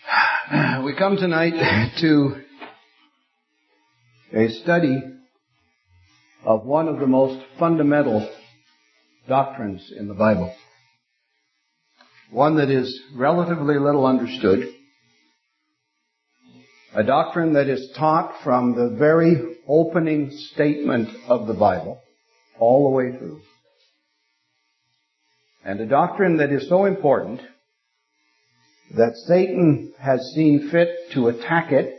We come tonight to a study of one of the most fundamental doctrines in the Bible. One that is relatively little understood. A doctrine that is taught from the very opening statement of the Bible all the way through. And a doctrine that is so important that Satan has seen fit to attack it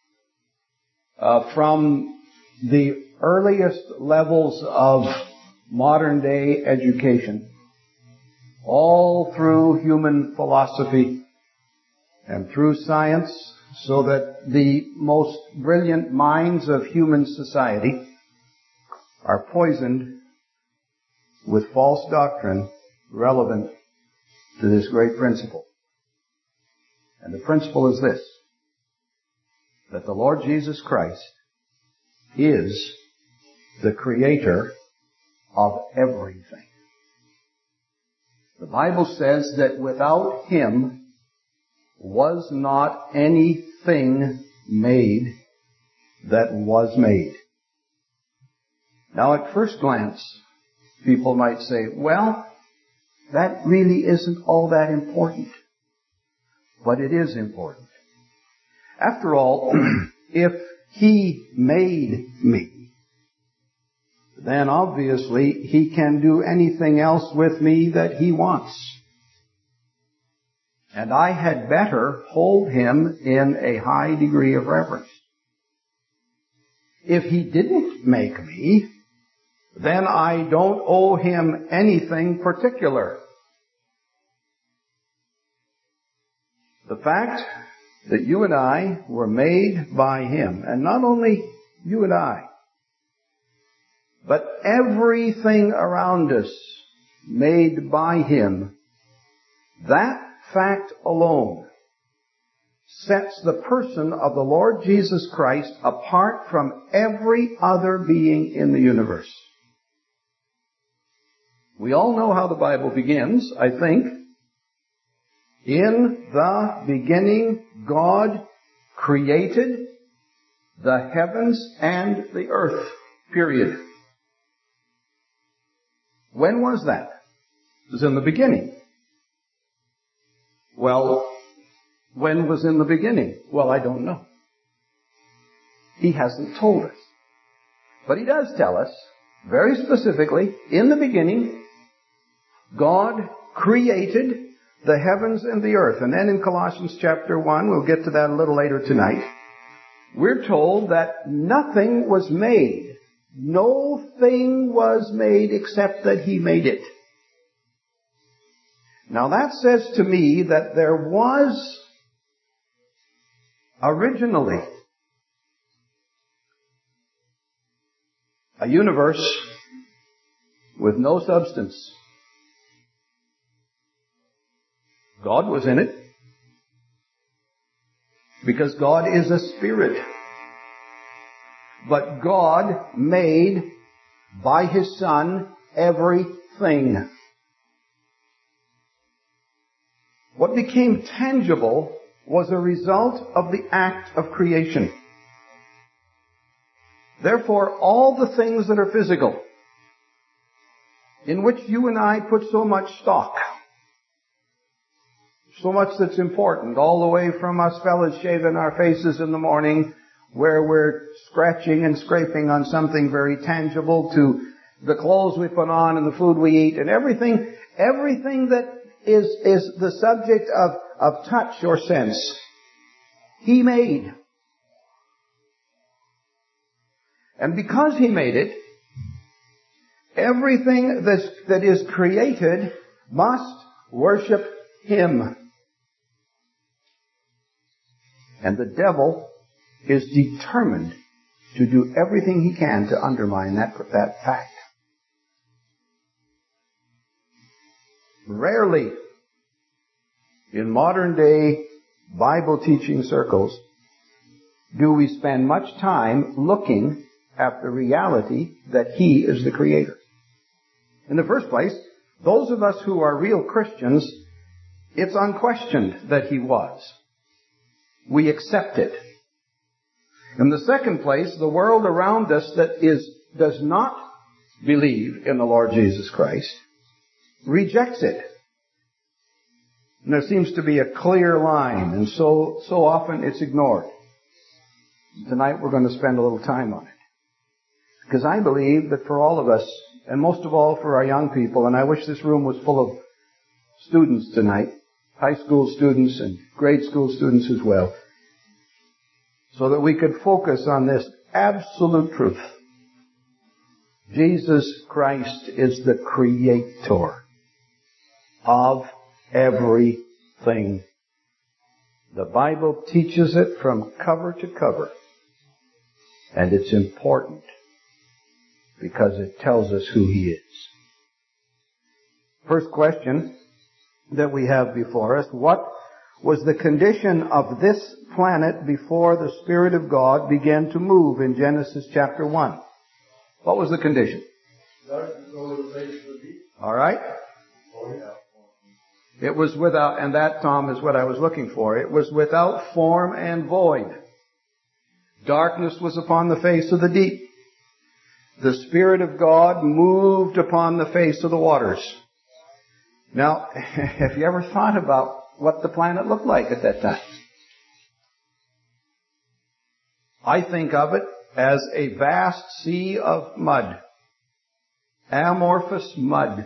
from the earliest levels of modern day education, all through human philosophy and through science, so that the most brilliant minds of human society are poisoned with false doctrine relevant to this great principle. And the principle is this, that the Lord Jesus Christ is the creator of everything. The Bible says that without Him was not anything made that was made. Now at first glance, people might say, well, that really isn't all that important. But it is important. After all, if He made me, then obviously He can do anything else with me that He wants. And I had better hold Him in a high degree of reverence. If He didn't make me, then I don't owe Him anything particular. The fact that you and I were made by Him, and not only you and I, but everything around us made by Him, that fact alone sets the person of the Lord Jesus Christ apart from every other being in the universe. We all know how the Bible begins, I think. In the beginning, God created the heavens and the earth. Period. When was that? It was in the beginning. Well, when was in the beginning? Well, I don't know. He hasn't told us. But He does tell us, very specifically, in the beginning, God created the heavens and the earth. And then in Colossians chapter 1, we'll get to that a little later tonight, we're told that nothing was made. No thing was made except that He made it. Now that says to me that there was originally a universe with no substance. God was in it, because God is a spirit. But God made, by His Son, everything. What became tangible was a result of the act of creation. Therefore, all the things that are physical, in which you and I put so much stock, so much that's important, all the way from us fellas shaving our faces in the morning, where we're scratching and scraping on something very tangible, to the clothes we put on and the food we eat, and everything that is the subject of touch or sense, He made. And because He made it, everything that is created must worship Him. And the devil is determined to do everything he can to undermine that fact. Rarely in modern day Bible teaching circles do we spend much time looking at the reality that He is the Creator. In the first place, those of us who are real Christians, it's unquestioned that He was. We accept it. In the second place, the world around us that does not believe in the Lord Jesus Christ rejects it. And there seems to be a clear line, and so often it's ignored. Tonight we're going to spend a little time on it. Because I believe that for all of us, and most of all for our young people, and I wish this room was full of students tonight, high school students and grade school students as well, so that we could focus on this absolute truth. Jesus Christ is the creator of everything. The Bible teaches it from cover to cover. And it's important because it tells us who He is. First question that we have before us: what was the condition of this planet before the Spirit of God began to move in Genesis chapter 1? What was the condition? All right. It was without, and that, Tom, is what I was looking for. It was without form and void. Darkness was upon the face of the deep. The Spirit of God moved upon the face of the waters. Now, have you ever thought about what the planet looked like at that time? I think of it as a vast sea of mud. Amorphous mud.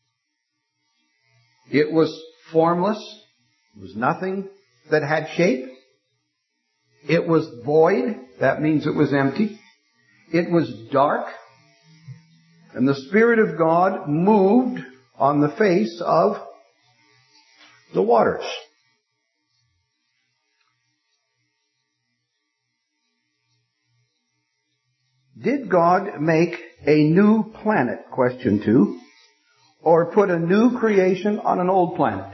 It was formless. There was nothing that had shape. It was void. That means it was empty. It was dark. And the Spirit of God moved on the face of the waters. Did God make a new planet, question 2, or put a new creation on an old planet?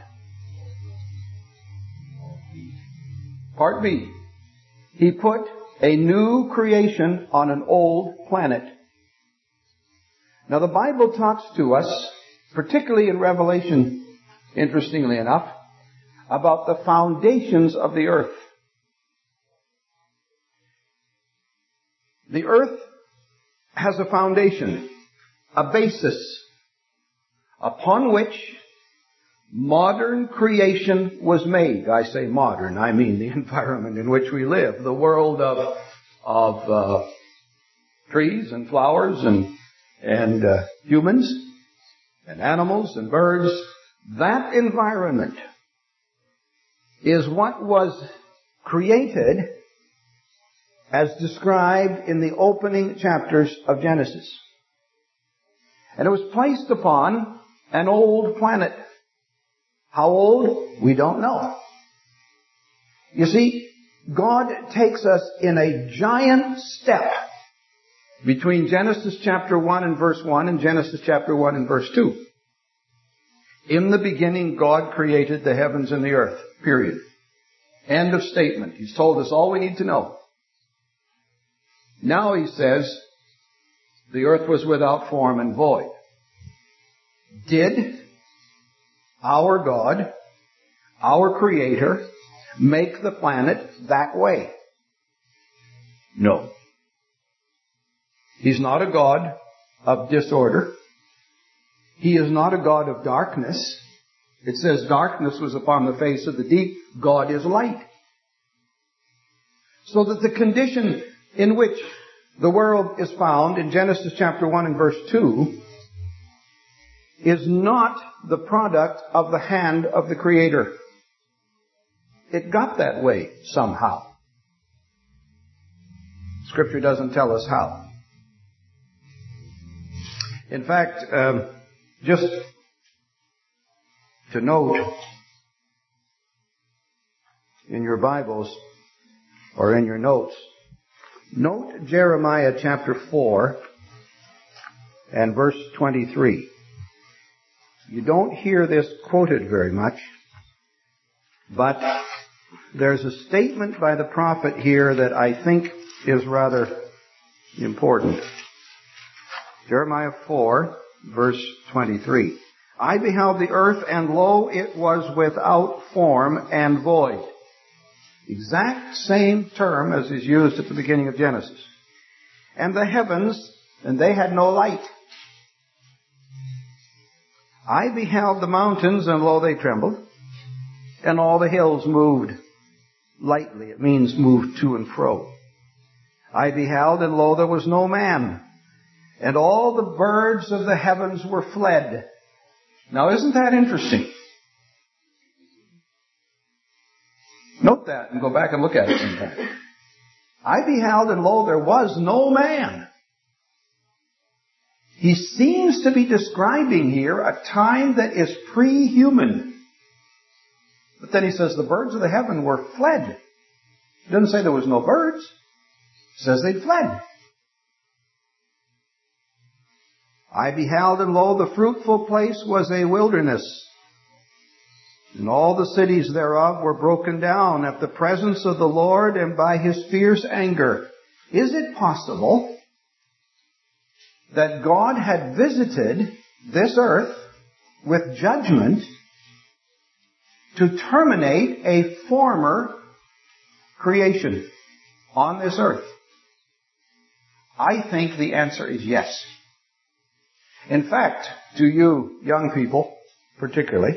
Part B. He put a new creation on an old planet. Now the Bible talks to us, particularly in Revelation, interestingly enough, about the foundations of the earth. The earth has a foundation, a basis, upon which modern creation was made. I say modern, I mean the environment in which we live, the world of trees and flowers and humans and animals and birds. That environment is what was created as described in the opening chapters of Genesis. And it was placed upon an old planet. How old? We don't know. You see, God takes us in a giant step between Genesis chapter 1 and verse 1 and Genesis chapter 1 and verse 2. In the beginning, God created the heavens and the earth. Period. End of statement. He's told us all we need to know. Now he says, the earth was without form and void. Did our God, our Creator, make the planet that way? No. He's not a God of disorder. He is not a God of darkness. It says darkness was upon the face of the deep. God is light. So that the condition in which the world is found in Genesis chapter 1 and verse 2 is not the product of the hand of the Creator. It got that way somehow. Scripture doesn't tell us how. In fact, just to note in your Bibles or in your notes, note Jeremiah chapter 4 and verse 23. You don't hear this quoted very much, but there's a statement by the prophet here that I think is rather important. Jeremiah 4, verse 23. I beheld the earth, and lo, it was without form and void. Exact same term as is used at the beginning of Genesis. And the heavens, and they had no light. I beheld the mountains, and lo, they trembled, and all the hills moved lightly. It means moved to and fro. I beheld, and lo, there was no man, and all the birds of the heavens were fled. Now, isn't that interesting? Note that and go back and look at it sometime. I beheld, and lo, there was no man. He seems to be describing here a time that is pre-human. But then he says the birds of the heaven were fled. He doesn't say there was no birds. He says they'd fled. I beheld, and lo, the fruitful place was a wilderness, and all the cities thereof were broken down at the presence of the Lord and by His fierce anger. Is it possible that God had visited this earth with judgment to terminate a former creation on this earth? I think the answer is yes. In fact, to you young people particularly,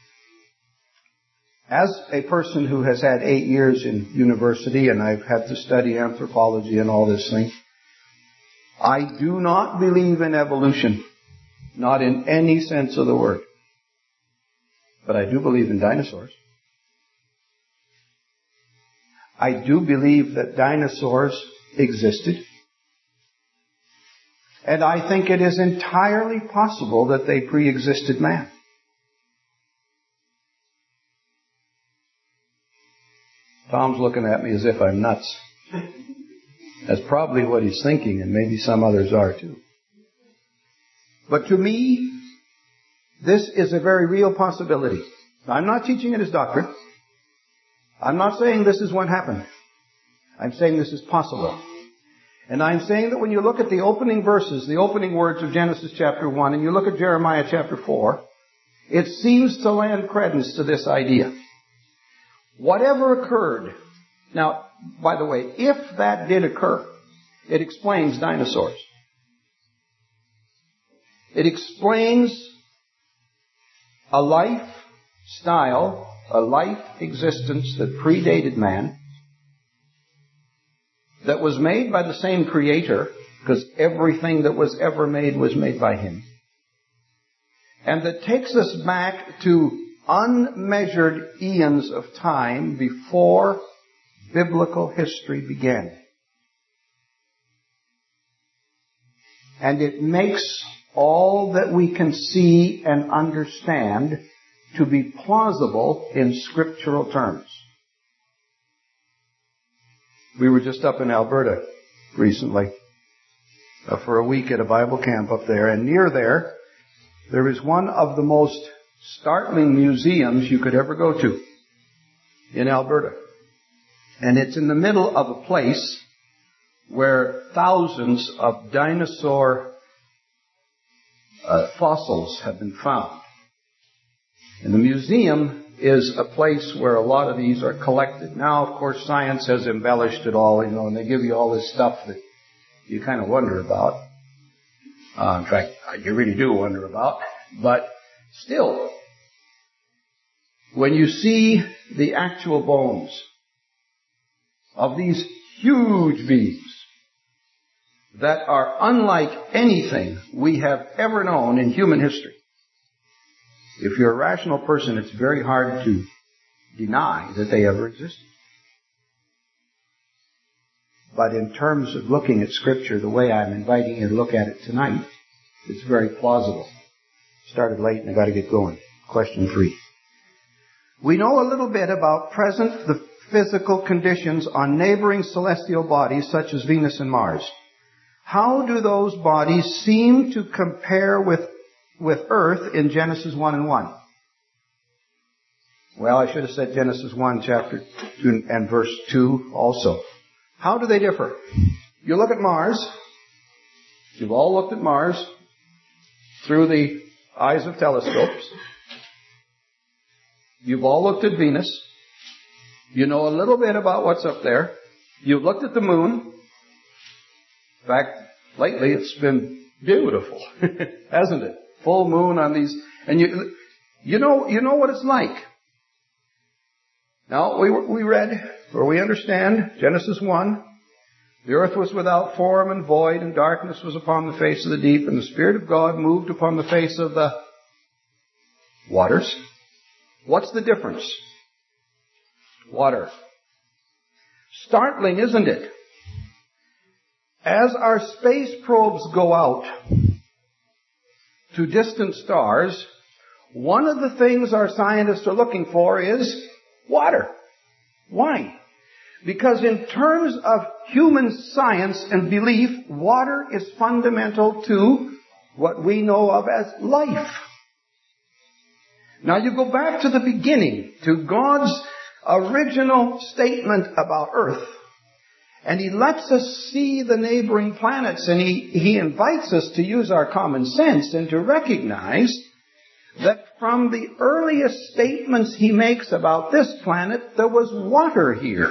as a person who has had 8 years in university and I've had to study anthropology and all this thing, I do not believe in evolution, not in any sense of the word. But I do believe in dinosaurs. I do believe that dinosaurs existed. And I think it is entirely possible that they pre-existed man. Tom's looking at me as if I'm nuts. That's probably what he's thinking, and maybe some others are too. But to me, this is a very real possibility. I'm not teaching it as doctrine. I'm not saying this is what happened. I'm saying this is possible. And I'm saying that when you look at the opening verses, the opening words of Genesis chapter 1, and you look at Jeremiah chapter 4, it seems to lend credence to this idea. Whatever occurred, now, by the way, if that did occur, it explains dinosaurs. It explains a lifestyle, a life existence that predated man, that was made by the same Creator, because everything that was ever made was made by Him, and that takes us back to unmeasured eons of time before biblical history began. And it makes all that we can see and understand to be plausible in scriptural terms. We were just up in Alberta recently for a week at a Bible camp up there, and near there is one of the most startling museums you could ever go to in Alberta. And it's in the middle of a place where thousands of dinosaur fossils have been found. And the museum is a place where a lot of these are collected. Now, of course, science has embellished it all, and they give you all this stuff that you kind of wonder about. In fact, you really do wonder about. But still, when you see the actual bones of these huge beings that are unlike anything we have ever known in human history, if you're a rational person, it's very hard to deny that they ever existed. But in terms of looking at Scripture the way I'm inviting you to look at it tonight, it's very plausible. Started late and I got to get going. Question 3. We know a little bit about the physical conditions on neighboring celestial bodies such as Venus and Mars. How do those bodies seem to compare with Earth in Genesis 1 and 1? Well, I should have said Genesis 1 chapter 2 and verse 2 also. How do they differ? You look at Mars. You've all looked at Mars through the eyes of telescopes. You've all looked at Venus. You know a little bit about what's up there. You've looked at the moon. In fact, lately it's been beautiful, hasn't it? Full moon on these, and you know what it's like. Now, we read, or we understand, Genesis 1, the earth was without form and void, and darkness was upon the face of the deep, and the Spirit of God moved upon the face of the waters. What's the difference? Water. Startling, isn't it? As our space probes go out to distant stars, one of the things our scientists are looking for is water. Why? Because in terms of human science and belief, water is fundamental to what we know of as life. Now you go back to the beginning, to God's original statement about Earth, and He lets us see the neighboring planets, and He invites us to use our common sense and to recognize that from the earliest statements He makes about this planet, there was water here.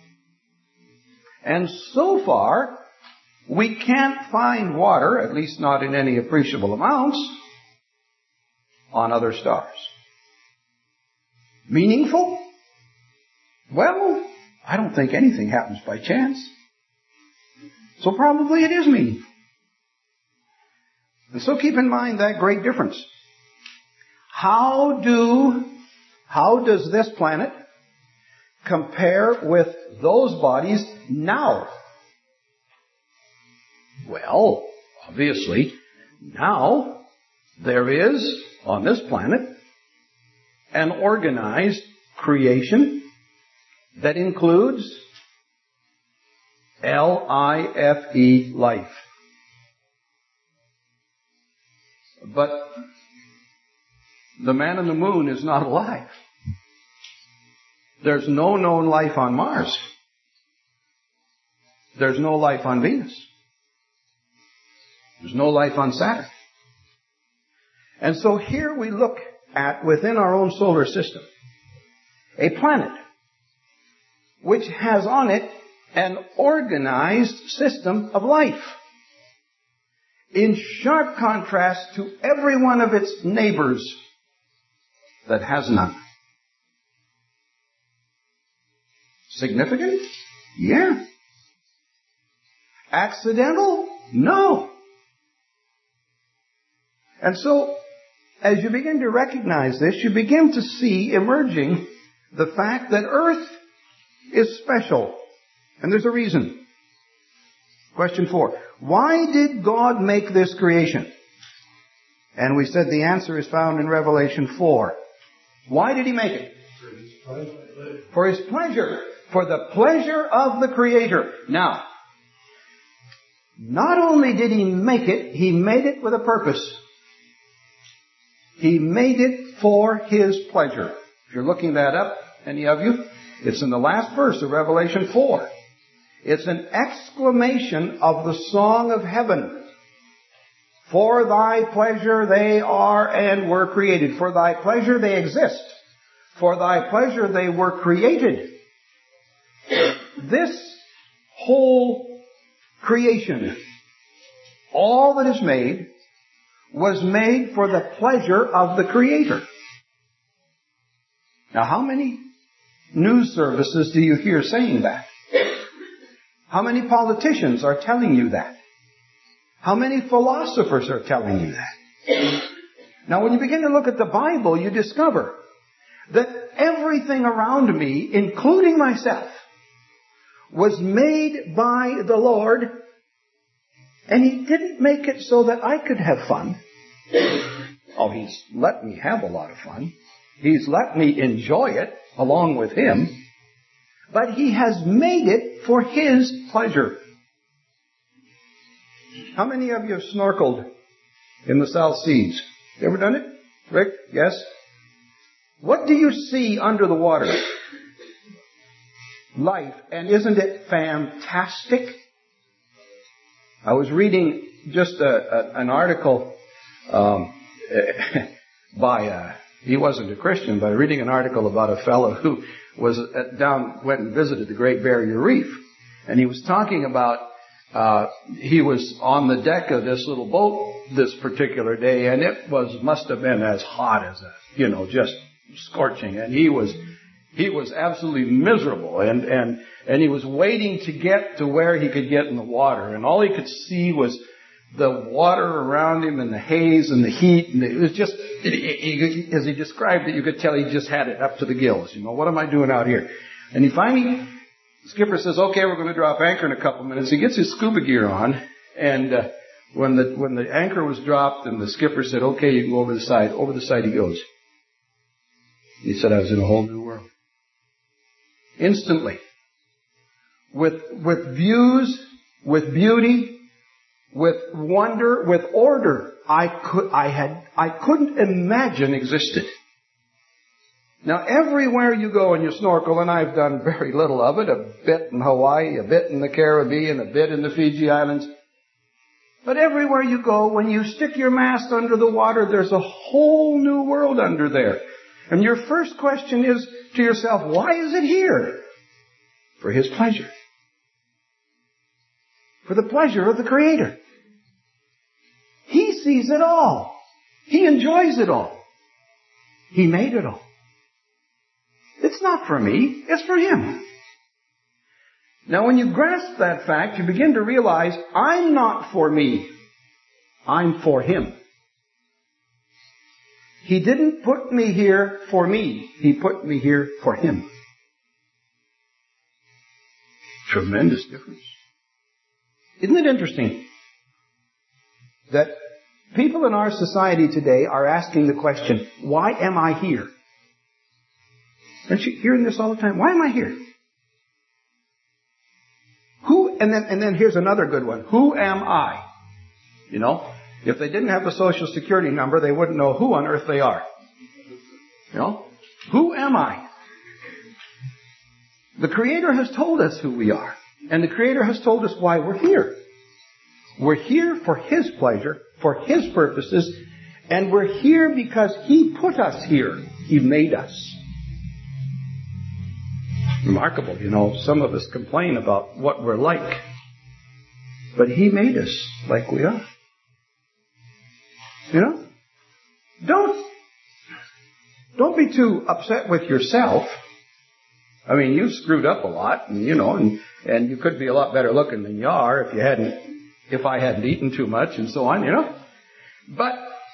And so far, we can't find water, at least not in any appreciable amounts, on other stars. Meaningful? Well, I don't think anything happens by chance. So probably it is meaningful. And so keep in mind that great difference. How does this planet compare with those bodies now? Well, obviously, now there is, on this planet, an organized creation that includes L-I-F-E, life. But the man on the moon is not alive. There's no known life on Mars. There's no life on Venus. There's no life on Saturn. And so here we look at, within our own solar system, a planet which has on it an organized system of life, in sharp contrast to every one of its neighbors that has none. Significant? Yeah. Accidental? No. And so, as you begin to recognize this, you begin to see emerging the fact that Earth is special. And there's a reason. Question 4. Why did God make this creation? And we said the answer is found in Revelation 4. Why did He make it? For His pleasure. For the pleasure of the Creator. Now, not only did He make it, He made it with a purpose. He made it for His pleasure. If you're looking that up, any of you, it's in the last verse of Revelation 4. It's an exclamation of the song of heaven. For Thy pleasure they are and were created. For Thy pleasure they exist. For Thy pleasure they were created. This whole creation, all that is made, was made for the pleasure of the Creator. Now, how many news services do you hear saying that? How many politicians are telling you that? How many philosophers are telling you that? Now, when you begin to look at the Bible, you discover that everything around me, including myself, was made by the Lord, and He didn't make it so that I could have fun. Oh, He's let me have a lot of fun. He's let me enjoy it along with Him. But He has made it for His pleasure. How many of you have snorkeled in the South Seas? You ever done it? Rick? Yes? What do you see under the water? Life. And isn't it fantastic? I was reading just an article by he wasn't a Christian, but reading an article about a fellow who was went and visited the Great Barrier Reef. And he was talking about, he was on the deck of this little boat this particular day, and it must have been as hot as just scorching. And he was absolutely miserable, and he was waiting to get to where he could get in the water, and all he could see was the water around him and the haze and the heat, and it was just, as he described it, you could tell he just had it up to the gills. What am I doing out here? And he finally, the skipper says, okay, we're going to drop anchor in a couple minutes. He gets his scuba gear on, and when the anchor was dropped and the skipper said, okay, you can go over the side he goes. He said, I was in a whole new world. Instantly. With views, with beauty, with wonder, with order, I couldn't imagine existed. Now, everywhere you go and you snorkel, and I've done very little of it, a bit in Hawaii, a bit in the Caribbean, a bit in the Fiji Islands, but everywhere you go, when you stick your mast under the water, there's a whole new world under there. And your first question is to yourself, why is it here? For His pleasure. For the pleasure of the Creator. He sees it all. He enjoys it all. He made it all. It's not for me, it's for Him. Now when you grasp that fact, you begin to realize, I'm not for me. I'm for Him. He didn't put me here for me. He put me here for Him. Tremendous difference. Isn't it interesting that people in our society today are asking the question, why am I here? Aren't you hearing this all the time? Why am I here? And then here's another good one. Who am I? If they didn't have the Social Security number, they wouldn't know who on earth they are. Who am I? The Creator has told us who we are. And the Creator has told us why we're here. We're here for His pleasure, for His purposes, and we're here because He put us here. He made us. Remarkable, some of us complain about what we're like. But He made us like we are. Don't be too upset with yourself. I mean, you screwed up a lot, and you could be a lot better looking than you are if I hadn't eaten too much and so on, But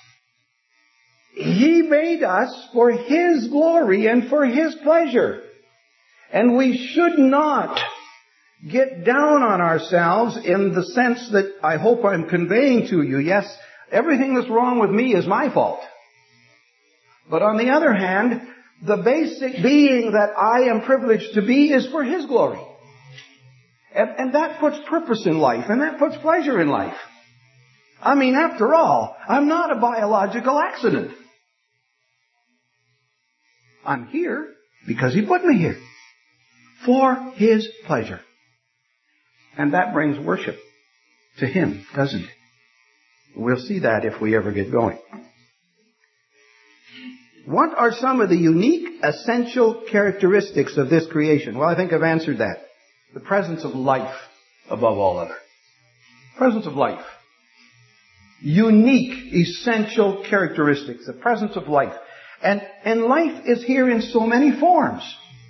He made us for His glory and for His pleasure. And we should not get down on ourselves in the sense that I hope I'm conveying to you. Yes, everything that's wrong with me is my fault. But on the other hand, the basic being that I am privileged to be is for His glory. And that puts purpose in life, and that puts pleasure in life. I mean, after all, I'm not a biological accident. I'm here because He put me here. For His pleasure. And that brings worship to Him, doesn't it? We'll see that if we ever get going. What are some of the unique, essential characteristics of this creation? Well, I think I've answered that. The presence of life above all other. Presence of life. Unique, essential characteristics. The presence of life. And life is here in so many forms.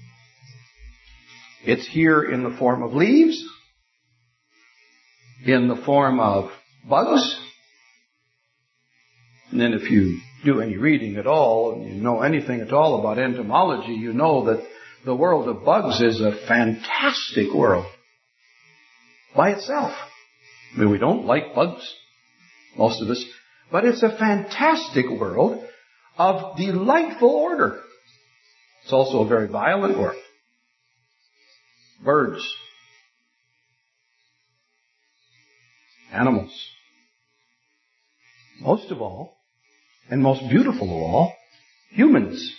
It's here in the form of leaves, in the form of bugs. And then if you do any reading at all, and you know anything at all about entomology, you know that the world of bugs is a fantastic world by itself. I mean, we don't like bugs, most of us, but it's a fantastic world of delightful order. It's also a very violent world. Birds, animals, most of all, and most beautiful of all, humans.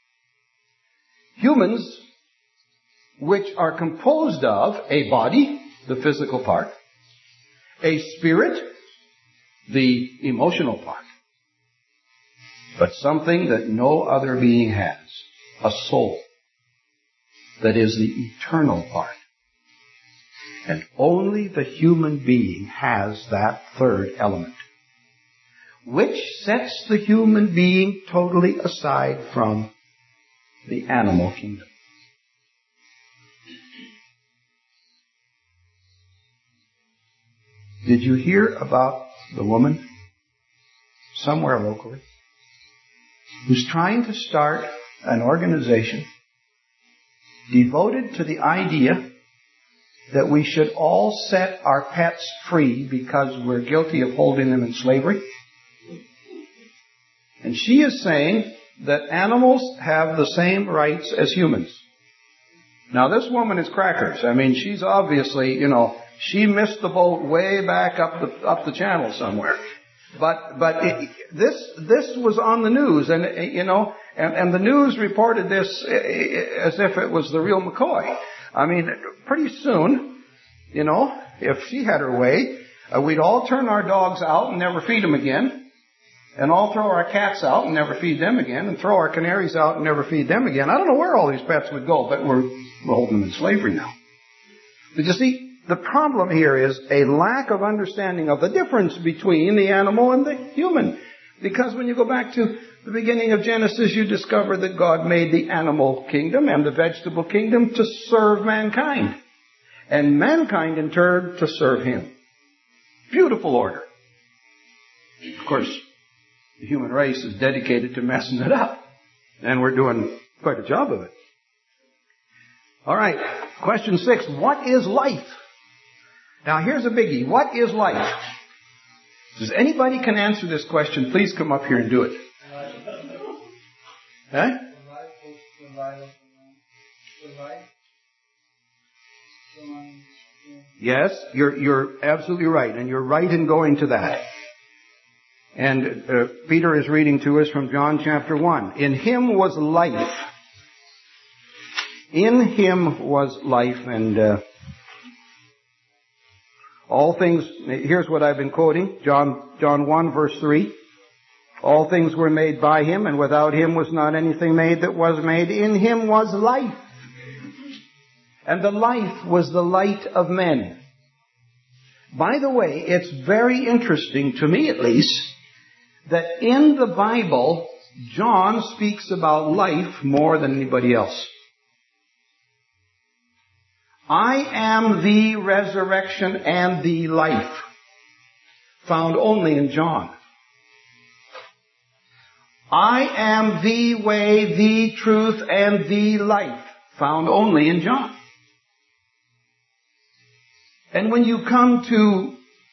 Humans, which are composed of a body, the physical part, a spirit, the emotional part, but something that no other being has, a soul that is the eternal part. And only the human being has that third element, which sets the human being totally aside from the animal kingdom. Did you hear about the woman somewhere locally who's trying to start an organization devoted to the idea that we should all set our pets free because we're guilty of holding them in slavery? And she is saying that animals have the same rights as humans. Now, this woman is crackers. I mean, she's obviously, she missed the boat way back up the channel somewhere. But this was on the news, and and the news reported this as if it was the real McCoy. I mean, pretty soon, if she had her way, we'd all turn our dogs out and never feed them again. And all throw our cats out and never feed them again, and throw our canaries out and never feed them again. I don't know where all these pets would go, but we're holding them in slavery now. But you see, the problem here is a lack of understanding of the difference between the animal and the human. Because when you go back to the beginning of Genesis, you discover that God made the animal kingdom and the vegetable kingdom to serve mankind. And mankind, in turn, to serve Him. Beautiful order. Of course, the human race is dedicated to messing it up. And we're doing quite a job of it. All right. Question 6. What is life? Now, here's a biggie. What is life? Does anybody can answer this question? Please come up here and do it. Huh? Yes, you're absolutely right. And you're right in going to that. And Peter is reading to us from John chapter 1. In Him was life. In Him was life, and all things, here's what I've been quoting, John 1 verse 3. All things were made by Him, and without Him was not anything made that was made. In Him was life. And the life was the light of men. By the way, it's very interesting, to me at least, that in the Bible, John speaks about life more than anybody else. I am the resurrection and the life, found only in John. I am the way, the truth, and the life, found only in John. And when you come to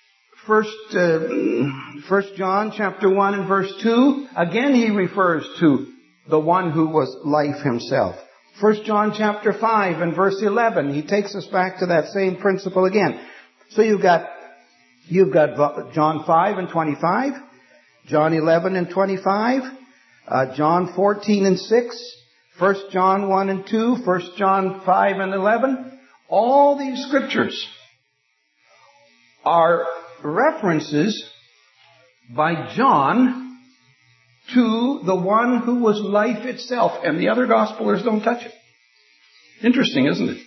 First John chapter 1 and verse 2, again he refers to the one who was life himself. 1 John chapter 5 and verse 11, he takes us back to that same principle again. So you've got John 5 and 25, John 11 and 25, John 14 and 6, 1 John 1 and 2, 1 John 5 and 11. All these scriptures are references by John to the one who was life itself, and the other gospelers don't touch it. Interesting, isn't it?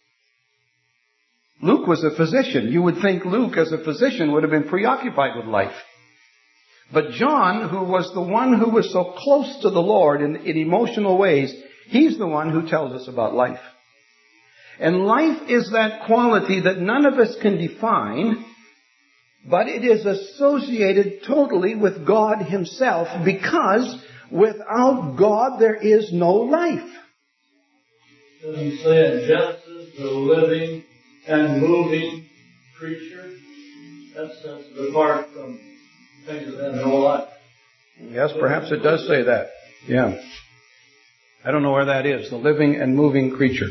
Luke was a physician. You would think Luke, as a physician, would have been preoccupied with life. But John, who was the one who was so close to the Lord in emotional ways, he's the one who tells us about life. And life is that quality that none of us can define, but it is associated totally with God Himself, because without God there is no life. Doesn't He say in Genesis, the living and moving creature? That sets it apart from things that have no life. Yes, perhaps it does say that. Yeah. I don't know where that is. The living and moving creature.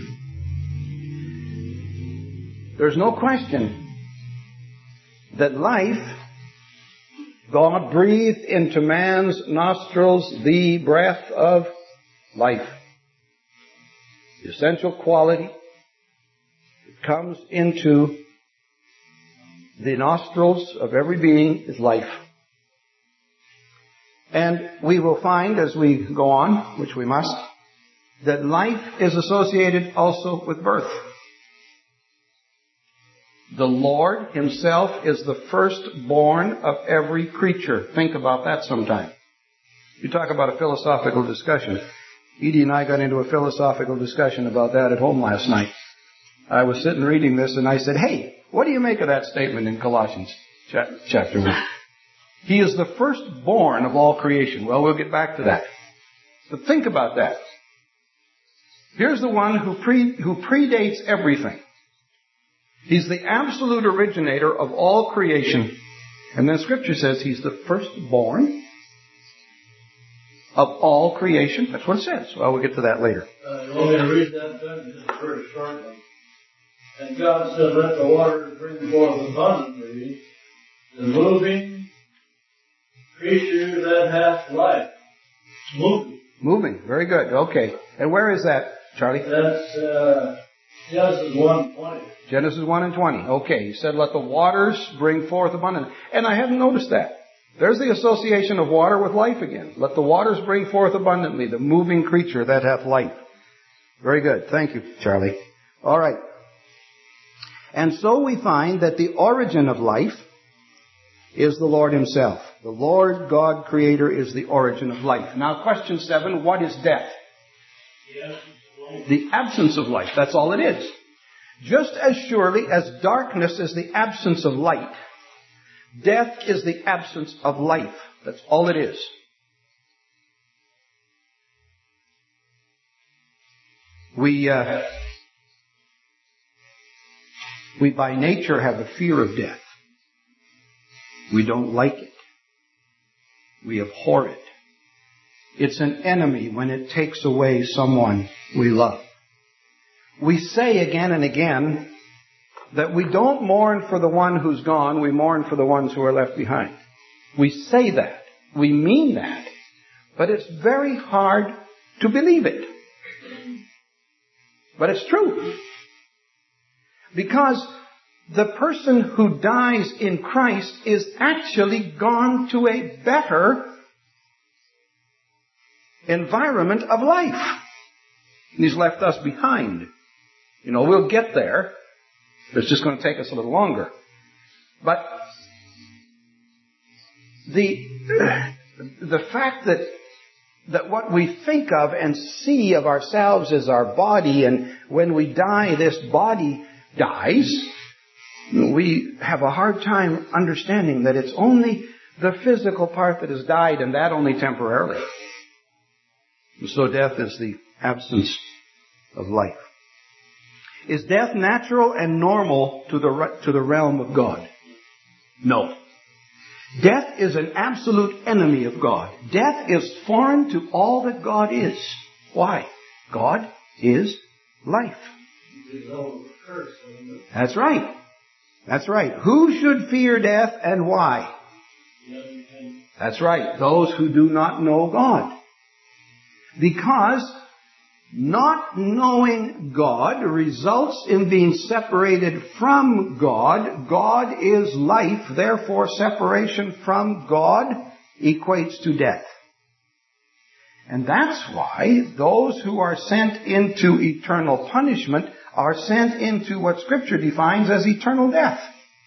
There's no question that life, God breathed into man's nostrils the breath of life. The essential quality that comes into the nostrils of every being is life. And we will find as we go on, which we must, that life is associated also with birth. The Lord himself is the firstborn of every creature. Think about that sometime. You talk about a philosophical discussion. Edie and I got into a philosophical discussion about that at home last night. I was sitting reading this and I said, hey, what do you make of that statement in Colossians chapter 1? He is the firstborn of all creation. Well, we'll get back to that. But think about that. Here's the one who predates everything. He's the absolute originator of all creation. And then Scripture says he's the firstborn of all creation. That's what it says. Well, we'll get to that later. You want me to read that then? Just very shortly. And God said, let the waters bring forth abundantly the moving creature that hath life. Moving. Moving. Very good. Okay. And where is that, Charlie? That's Genesis 1:20. Genesis 1:20. Okay. He said, let the waters bring forth abundantly. And I hadn't noticed that. There's the association of water with life again. Let the waters bring forth abundantly the moving creature that hath life. Very good. Thank you, Charlie. All right. And so we find that the origin of life is the Lord himself. The Lord God Creator is the origin of life. Now, question 7, what is death? The absence of life. That's all it is. Just as surely as darkness is the absence of light, death is the absence of life. That's all it is. We by nature have a fear of death. We don't like it. We abhor it. It's an enemy when it takes away someone we love. We say again and again that we don't mourn for the one who's gone, we mourn for the ones who are left behind. We say that. We mean that. But it's very hard to believe it. But it's true. Because the person who dies in Christ is actually gone to a better environment of life. And he's left us behind. You know, we'll get there. It's just going to take us a little longer. But the fact that what we think of and see of ourselves is our body, and when we die, this body dies, we have a hard time understanding that it's only the physical part that has died, and that only temporarily. So death is the absence of life. Is death natural and normal to the realm of God? No. Death is an absolute enemy of God. Death is foreign to all that God is. Why? God is life. That's right. That's right. Who should fear death and why? That's right. Those who do not know God. Because not knowing God results in being separated from God. God is life. Therefore, separation from God equates to death. And that's why those who are sent into eternal punishment are sent into what Scripture defines as eternal death.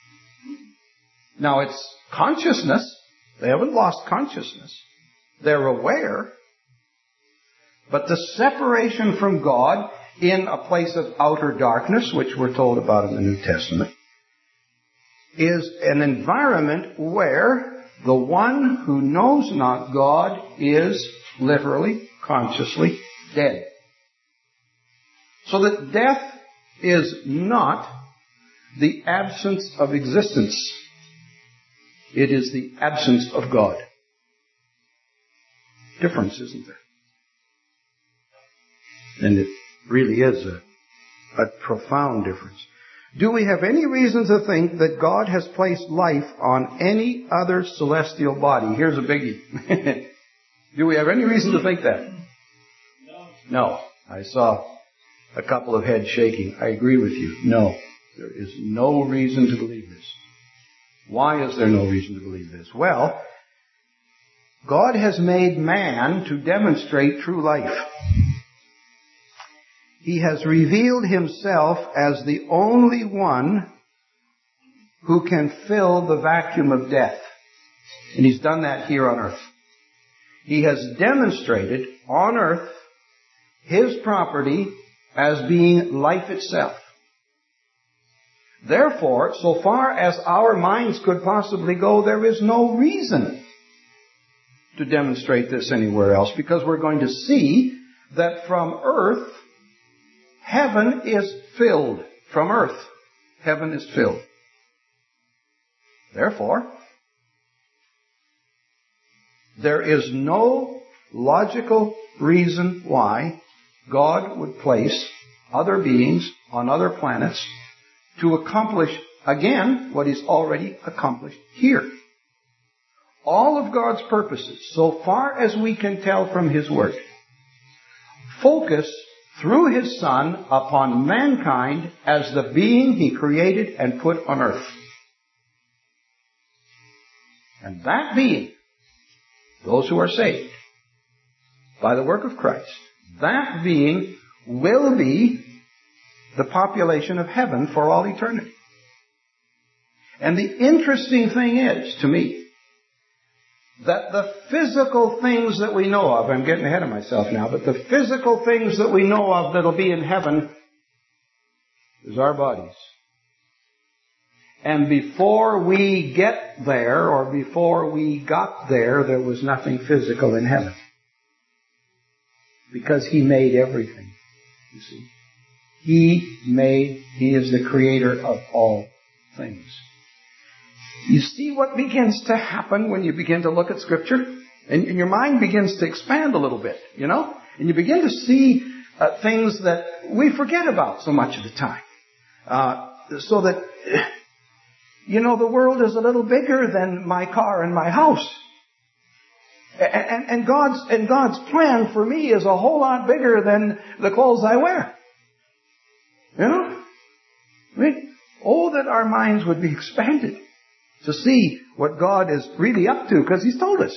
Now, it's consciousness. They haven't lost consciousness. They're aware. But the separation from God in a place of outer darkness, which we're told about in the New Testament, is an environment where the one who knows not God is literally, consciously dead. So that death is not the absence of existence. It is the absence of God. Difference, isn't there? And it really is a profound difference. Do we have any reason to think that God has placed life on any other celestial body? Here's a biggie. Do we have any reason to think that? No. I saw a couple of heads shaking. I agree with you. No. There is no reason to believe this. Why is there no reason to believe this? Well, God has made man to demonstrate true life. He has revealed himself as the only one who can fill the vacuum of death. And he's done that here on earth. He has demonstrated on earth his property as being life itself. Therefore, so far as our minds could possibly go, there is no reason to demonstrate this anywhere else, because we're going to see that from earth, heaven is filled. From earth, heaven is filled. Therefore, there is no logical reason why God would place other beings on other planets to accomplish again what He's already accomplished here. All of God's purposes, so far as we can tell from His Word, focus through His Son upon mankind as the being He created and put on earth. And that being, those who are saved by the work of Christ, that being will be the population of heaven for all eternity. And the interesting thing is, to me, that the physical things that we know of, I'm getting ahead of myself now, but the physical things that we know of that'll be in heaven is our bodies. And before we get there, or before we got there, there was nothing physical in heaven. Because He made everything, you see. He is the creator of all things. You see what begins to happen when you begin to look at Scripture? And your mind begins to expand a little bit, you know? And you begin to see things that we forget about so much of the time. So that, you know, the world is a little bigger than my car and my house. And God's plan for me is a whole lot bigger than the clothes I wear. You know? I mean, oh, that our minds would be expanded to see what God is really up to, because He's told us.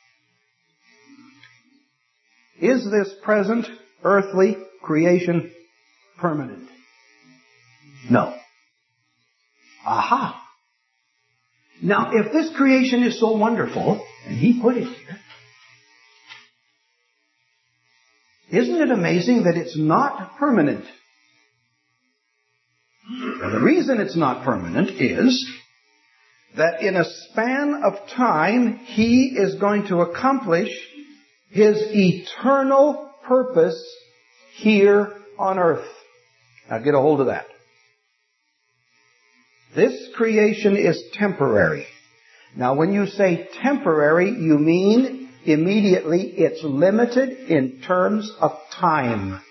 Is this present earthly creation permanent? No. Aha! Now, if this creation is so wonderful, and He put it here, isn't it amazing that it's not permanent? Now, the reason it's not permanent is that in a span of time, He is going to accomplish His eternal purpose here on earth. Now get a hold of that. This creation is temporary. Now when you say temporary, you mean immediately it's limited in terms of time.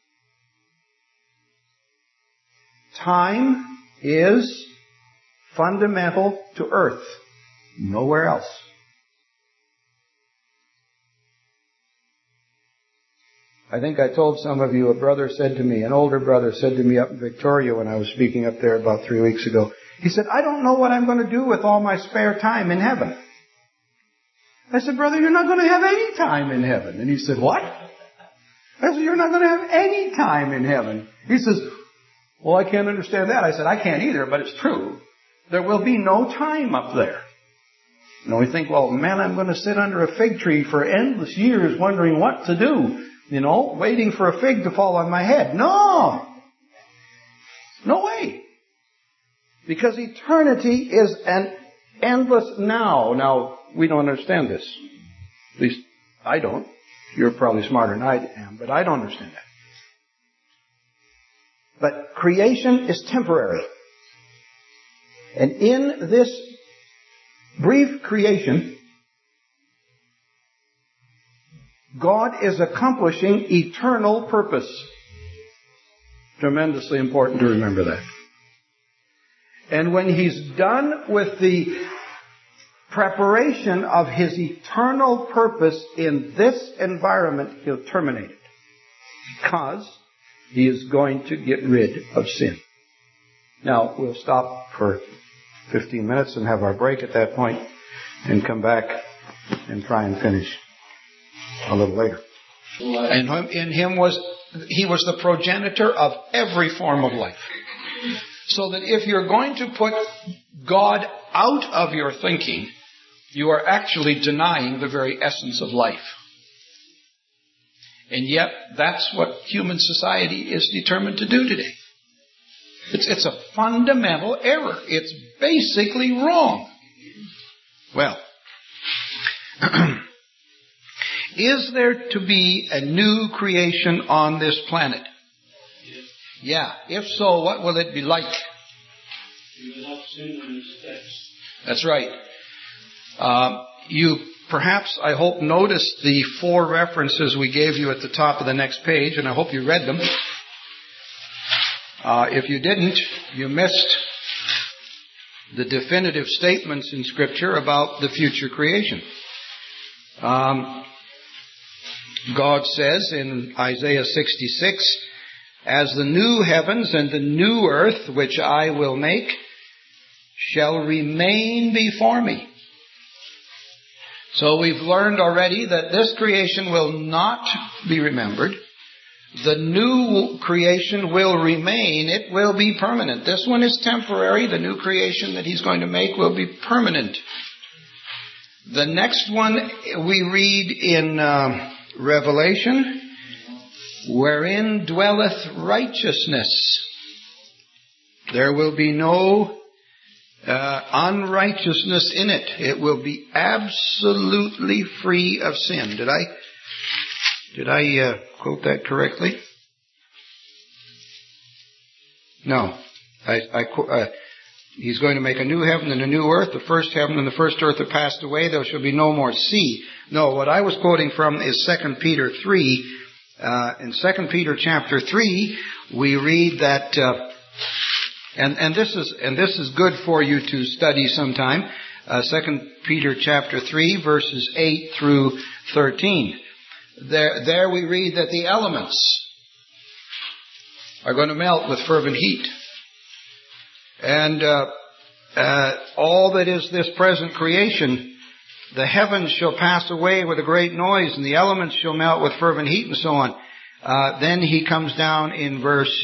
Time is fundamental to earth. Nowhere else. I think I told some of you, an older brother said to me up in Victoria when I was speaking up there about 3 weeks ago, he said, I don't know what I'm going to do with all my spare time in heaven. I said, brother, you're not going to have any time in heaven. And he said, what? I said, you're not going to have any time in heaven. He says, well, I can't understand that. I said, I can't either, but it's true. There will be no time up there. You know, we think, well, man, I'm going to sit under a fig tree for endless years wondering what to do. You know, waiting for a fig to fall on my head. No! No way! Because eternity is an endless now. Now, we don't understand this. At least, I don't. You're probably smarter than I am, but I don't understand that. But creation is temporary. And in this brief creation, God is accomplishing eternal purpose. Tremendously important to remember that. And when He's done with the preparation of His eternal purpose in this environment, He'll terminate it. Because He is going to get rid of sin. Now, we'll stop for 15 minutes and have our break at that point and come back and try and finish a little later. And in him he was the progenitor of every form of life. So that if you're going to put God out of your thinking, you are actually denying the very essence of life. And yet, that's what human society is determined to do today. It's a fundamental error. It's basically wrong. Well, is there to be a new creation on this planet? Yeah. If so, what will it be like? That's right. You perhaps, I hope, noticed the 4 references we gave you at the top of the next page, and I hope you read them. If you didn't, you missed the definitive statements in Scripture about the future creation. God says in Isaiah 66, "As the new heavens and the new earth, which I will make, shall remain before me." So we've learned already that this creation will not be remembered. The new creation will remain. It will be permanent. This one is temporary. The new creation that he's going to make will be permanent. The next one we read in Revelation, "Wherein dwelleth righteousness." There will be no unrighteousness in it. It will be absolutely free of sin. Did I quote that correctly? No. He's going to make a new heaven and a new earth. The first heaven and the first earth have passed away. There shall be no more sea. No, what I was quoting from is 2 Peter 3. In 2 Peter chapter 3, we read that, and this is good for you to study sometime. 2 Peter chapter 3, verses 8 through 13. There we read that the elements are going to melt with fervent heat. And all that is this present creation, the heavens shall pass away with a great noise, and the elements shall melt with fervent heat, and so on. Then he comes down in verse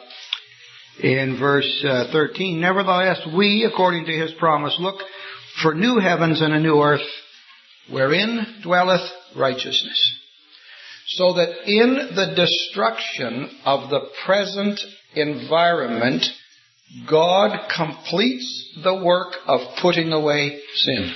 13. "Nevertheless, we, according to his promise, look for new heavens and a new earth, wherein dwelleth righteousness." So that in the destruction of the present environment, God completes the work of putting away sin.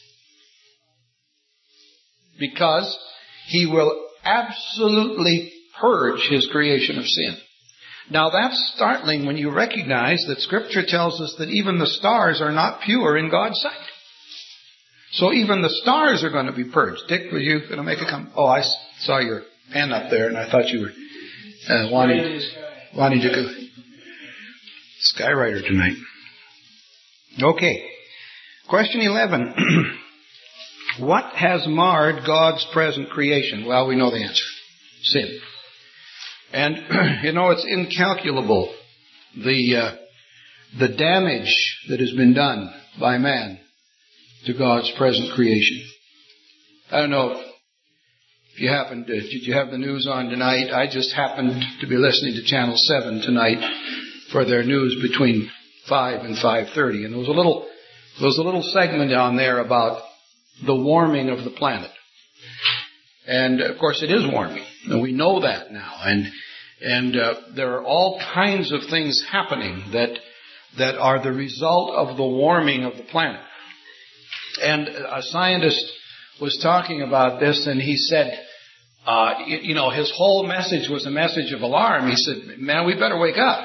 Because he will absolutely purge his creation of sin. Now that's startling when you recognize that Scripture tells us that even the stars are not pure in God's sight. So even the stars are going to be purged. Dick, were you going to make a comment? Oh, I saw your pen up there, and I thought you were wanting to go skywriter tonight. Okay. Question 11. What has marred God's present creation? Well, we know the answer. Sin. And, it's incalculable, the damage that has been done by man to God's present creation. I don't know if you did you have the news on tonight? I just happened to be listening to Channel 7 tonight for their news between 5 and 5:30. And there was a little segment on there about the warming of the planet. And of course it is warming. And we know that now. And there are all kinds of things happening that are the result of the warming of the planet. And a scientist was talking about this, and he said, his whole message was a message of alarm. He said, man, we better wake up,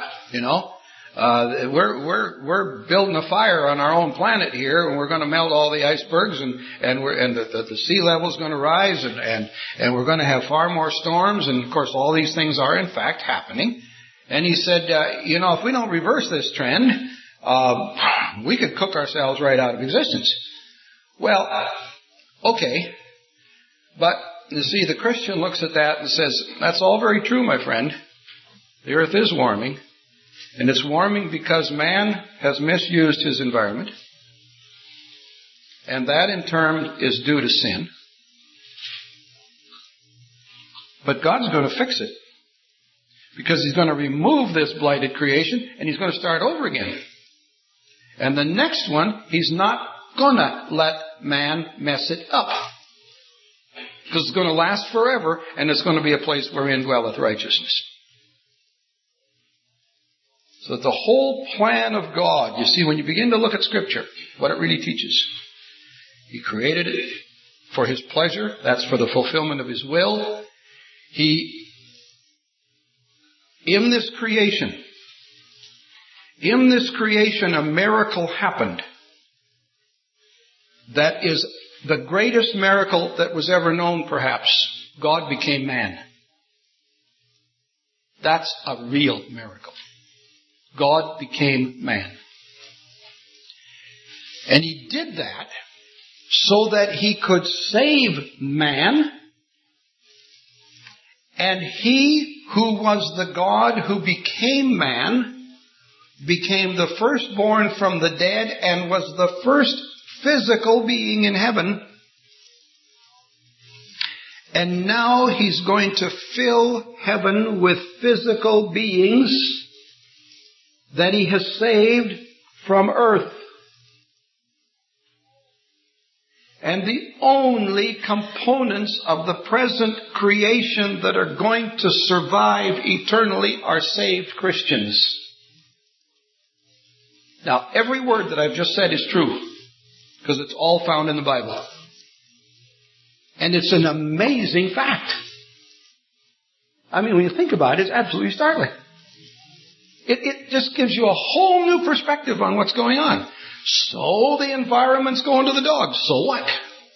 We're building a fire on our own planet here, and we're going to melt all the icebergs, and the sea level is going to rise, and we're going to have far more storms, and of course all these things are in fact happening. And he said, if we don't reverse this trend, we could cook ourselves right out of existence. Well, okay, but you see, the Christian looks at that and says, that's all very true, my friend. The earth is warming. And it's warming because man has misused his environment. And that in turn is due to sin. But God's going to fix it. Because He's going to remove this blighted creation and He's going to start over again. And the next one, He's not going to let man mess it up. Because it's going to last forever and it's going to be a place wherein dwelleth righteousness. So the whole plan of God, you see, when you begin to look at Scripture, what it really teaches. He created it for His pleasure. That's for the fulfillment of His will. In this creation, a miracle happened. That is the greatest miracle that was ever known, perhaps. God became man. That's a real miracle. God became man. And He did that so that He could save man. And He who was the God who became man became the firstborn from the dead and was the first physical being in heaven. And now He's going to fill heaven with physical beings that He has saved from earth. And the only components of the present creation that are going to survive eternally are saved Christians. Now, every word that I've just said is true, because it's all found in the Bible. And it's an amazing fact. I mean, when you think about it, it's absolutely startling. It just gives you a whole new perspective on what's going on. So the environment's going to the dogs. So what?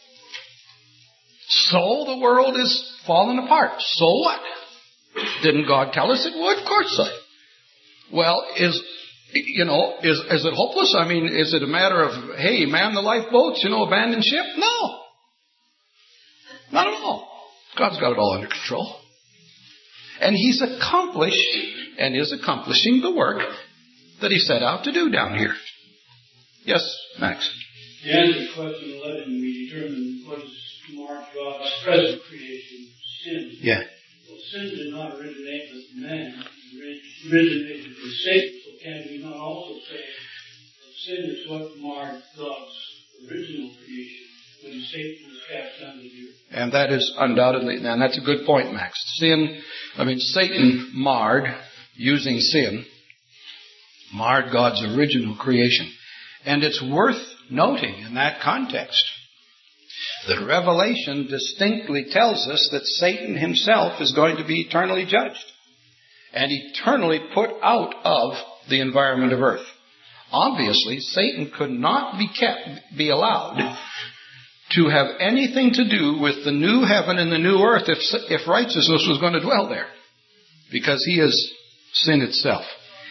So the world is falling apart. So what? Didn't God tell us it would? Of course so. Well, is it hopeless? I mean, is it a matter of, hey, man the lifeboats, abandon ship? No. Not at all. God's got it all under control. And He's accomplished and is accomplishing the work that He set out to do down here. Yes, Max? The end of question 11, we determine what is marked God's present creation, sin. Yeah. Well, sin did not originate with man. It originated with Satan. So can we not also say that sin is what marked God's original creation when Satan was cast down to the earth? And that is undoubtedly, and that's a good point, Max. Satan using sin, marred God's original creation. And it's worth noting in that context that Revelation distinctly tells us that Satan himself is going to be eternally judged and eternally put out of the environment of earth. Obviously, Satan could not be allowed to have anything to do with the new heaven and the new earth if righteousness was going to dwell there, because he is sin itself.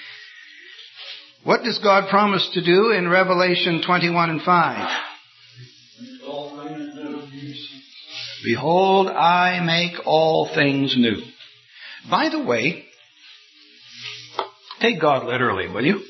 What does God promise to do in Revelation 21 and 5? Behold, I make all things new. By the way, take God literally, will you?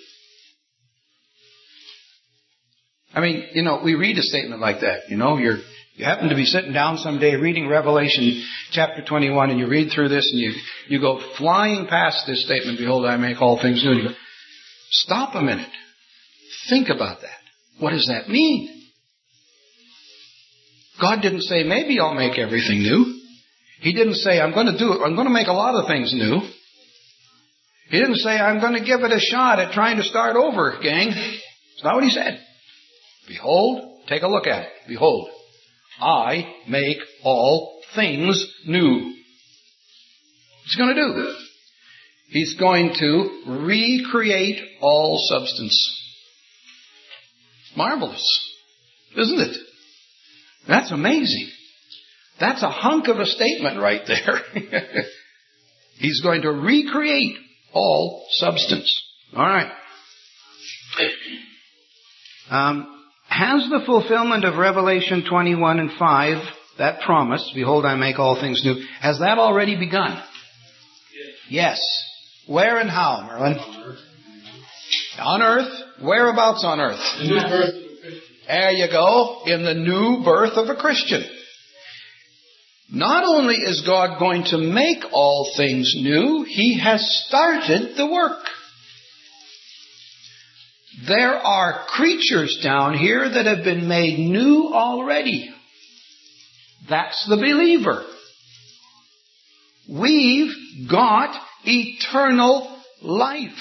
I mean, we read a statement like that. You happen to be sitting down someday reading Revelation chapter 21 and you read through this and you go flying past this statement, behold, I make all things new. And you go, stop a minute. Think about that. What does that mean? God didn't say, maybe I'll make everything new. He didn't say, I'm going to do it. I'm going to make a lot of things new. He didn't say, I'm going to give it a shot at trying to start over, gang. It's not what he said. Behold, take a look at it. Behold, I make all things new. What's he going to do? He's going to recreate all substance. Marvelous, isn't it? That's amazing. That's a hunk of a statement right there. He's going to recreate all substance. All right. Has the fulfillment of Revelation 21 and 5, that promise, behold, I make all things new, has that already begun? Yes. Where and how, Merlin? On earth. Whereabouts on earth? The new birth of the Christian. There you go, in the new birth of a Christian. Not only is God going to make all things new, He has started the work. There are creatures down here that have been made new already. That's the believer. We've got eternal life.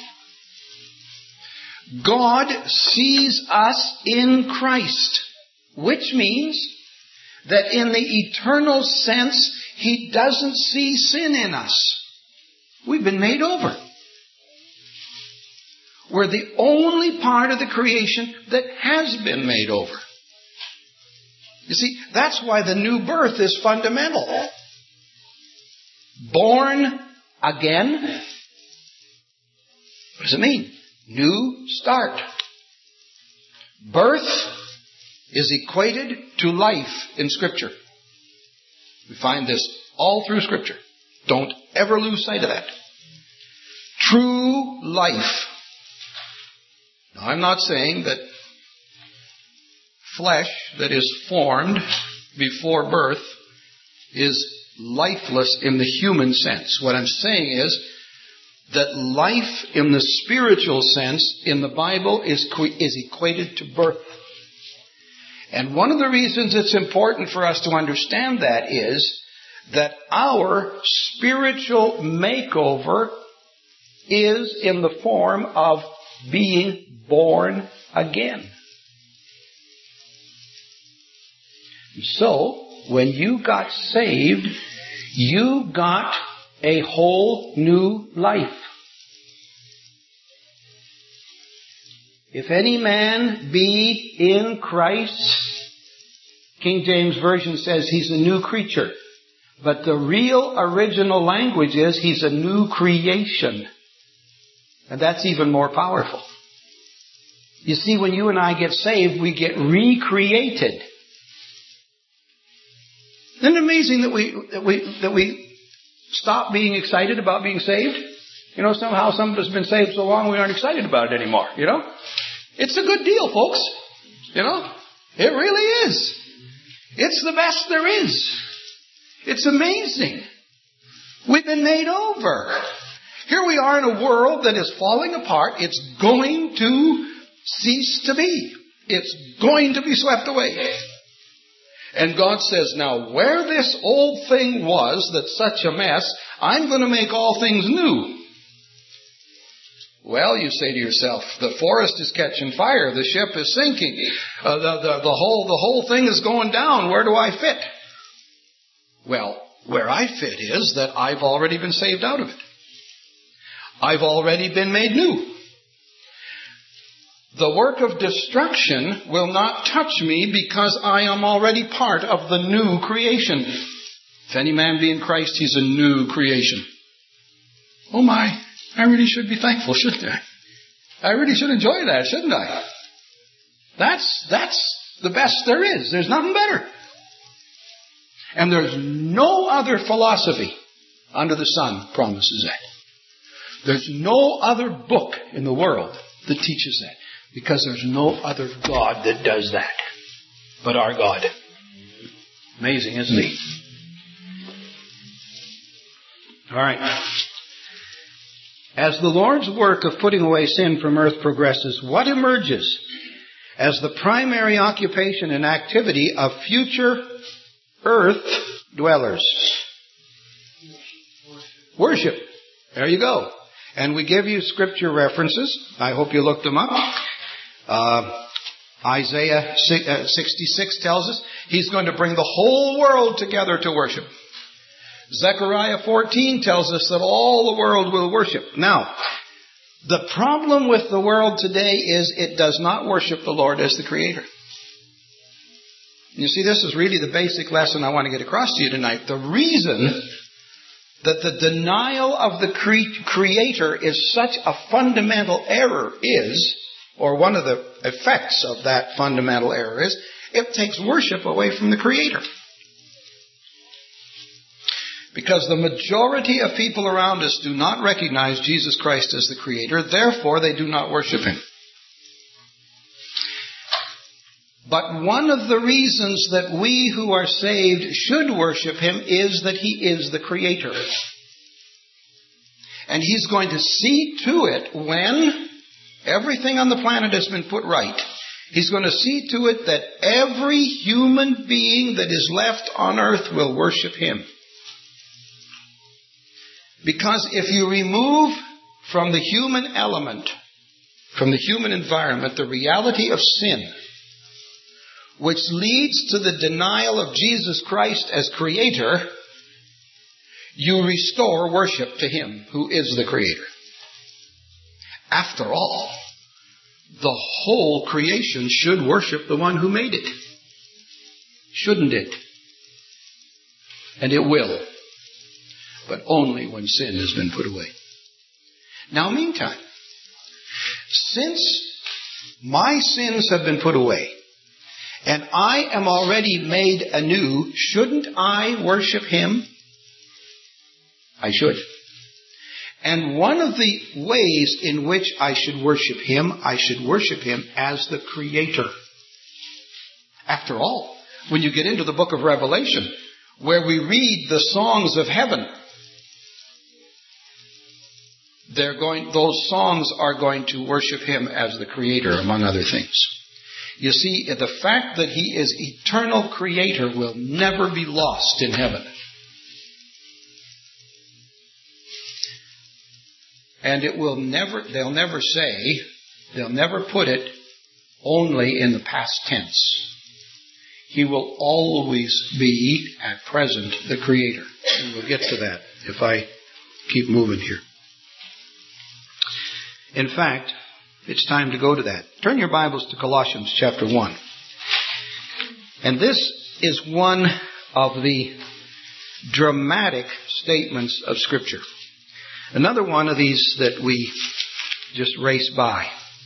God sees us in Christ, which means that in the eternal sense, He doesn't see sin in us. We've been made over. We're the only part of the creation that has been made over. You see, that's why the new birth is fundamental. Born again. What does it mean? New start. Birth is equated to life in Scripture. We find this all through Scripture. Don't ever lose sight of that. True life. Now, I'm not saying that flesh that is formed before birth is lifeless in the human sense. What I'm saying is that life in the spiritual sense in the Bible is equated to birth. And one of the reasons it's important for us to understand that is that our spiritual makeover is in the form of being born again. So, when you got saved, you got a whole new life. If any man be in Christ, King James Version says he's a new creature. But the real original language is he's a new creation. And that's even more powerful. You see, when you and I get saved, we get recreated. Isn't it amazing that we stop being excited about being saved? You know, somehow some of us have been saved so long we aren't excited about it anymore, you know? It's a good deal, folks. You know? It really is. It's the best there is. It's amazing. We've been made over. Here we are in a world that is falling apart. It's going to cease to be. It's going to be swept away. And God says, now where this old thing was that's such a mess, I'm going to make all things new. Well, you say to yourself, the forest is catching fire, the ship is sinking, the whole thing is going down, where do I fit? Well, where I fit is that I've already been saved out of it. I've already been made new. The work of destruction will not touch me because I am already part of the new creation. If any man be in Christ, he's a new creation. Oh my, I really should be thankful, shouldn't I? I really should enjoy that, shouldn't I? That's the best there is. There's nothing better. And there's no other philosophy under the sun promises that. There's no other book in the world that teaches that. Because there's no other God that does that but our God. Amazing, isn't He? All right. As the Lord's work of putting away sin from earth progresses, what emerges as the primary occupation and activity of future earth dwellers? Worship. There you go. And we give you scripture references. I hope you looked them up. Isaiah 66 tells us He's going to bring the whole world together to worship. Zechariah 14 tells us that all the world will worship. Now, the problem with the world today is it does not worship the Lord as the Creator. You see, this is really the basic lesson I want to get across to you tonight. The reason that the denial of the Creator is such a fundamental error is, or one of the effects of that fundamental error is, it takes worship away from the Creator. Because the majority of people around us do not recognize Jesus Christ as the Creator, therefore they do not worship Him. But one of the reasons that we who are saved should worship Him is that He is the Creator. And He's going to see to it when everything on the planet has been put right. He's going to see to it that every human being that is left on earth will worship Him. Because if you remove from the human element, from the human environment, the reality of sin, which leads to the denial of Jesus Christ as Creator, you restore worship to Him who is the Creator. After all, the whole creation should worship the one who made it. Shouldn't it? And it will. But only when sin has been put away. Now, meantime, since my sins have been put away, and I am already made anew, shouldn't I worship Him? I should. And one of the ways in which I should worship Him as the Creator. After all, when you get into the book of Revelation, where we read the songs of heaven, those songs are going to worship Him as the Creator, among other things. You see, the fact that He is eternal Creator will never be lost in heaven. And they'll never put it only in the past tense. He will always be, at present, the Creator. And we'll get to that if I keep moving here. In fact, it's time to go to that. Turn your Bibles to Colossians chapter 1. And this is one of the dramatic statements of Scripture. Another one of these that we just race by.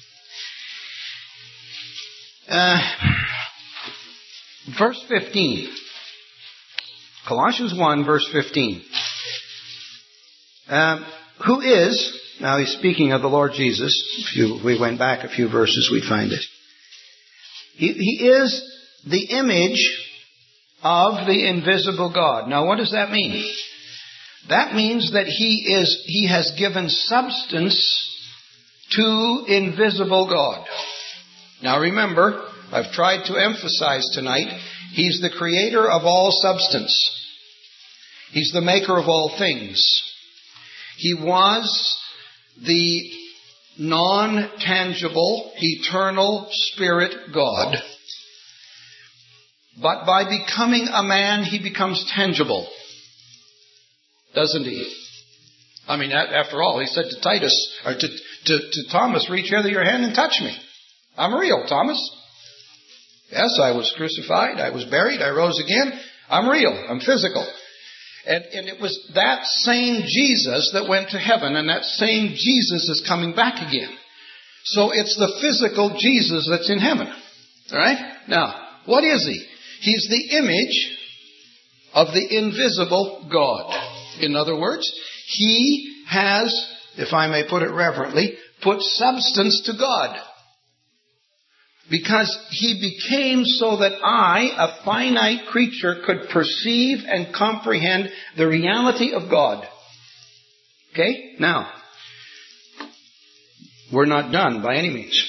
Verse 15. Colossians 1, verse 15. Who is, now he's speaking of the Lord Jesus. If we went back a few verses, we'd find it. He is the image of the invisible God. Now what does that mean? That means that He has given substance to invisible God. Now remember, I've tried to emphasize tonight, He's the Creator of all substance. He's the maker of all things. He was the non-tangible, eternal Spirit God. But by becoming a man, He becomes tangible. Doesn't He? I mean, after all, He said to Titus, or to Thomas, reach hither your hand and touch me. I'm real, Thomas. Yes, I was crucified, I was buried, I rose again. I'm real, I'm physical. And it was that same Jesus that went to heaven, and that same Jesus is coming back again. So it's the physical Jesus that's in heaven. All right? Now, what is He? He's the image of the invisible God. In other words, He has, if I may put it reverently, put substance to God. Because He became so that I, a finite creature, could perceive and comprehend the reality of God. Okay? Now, we're not done by any means.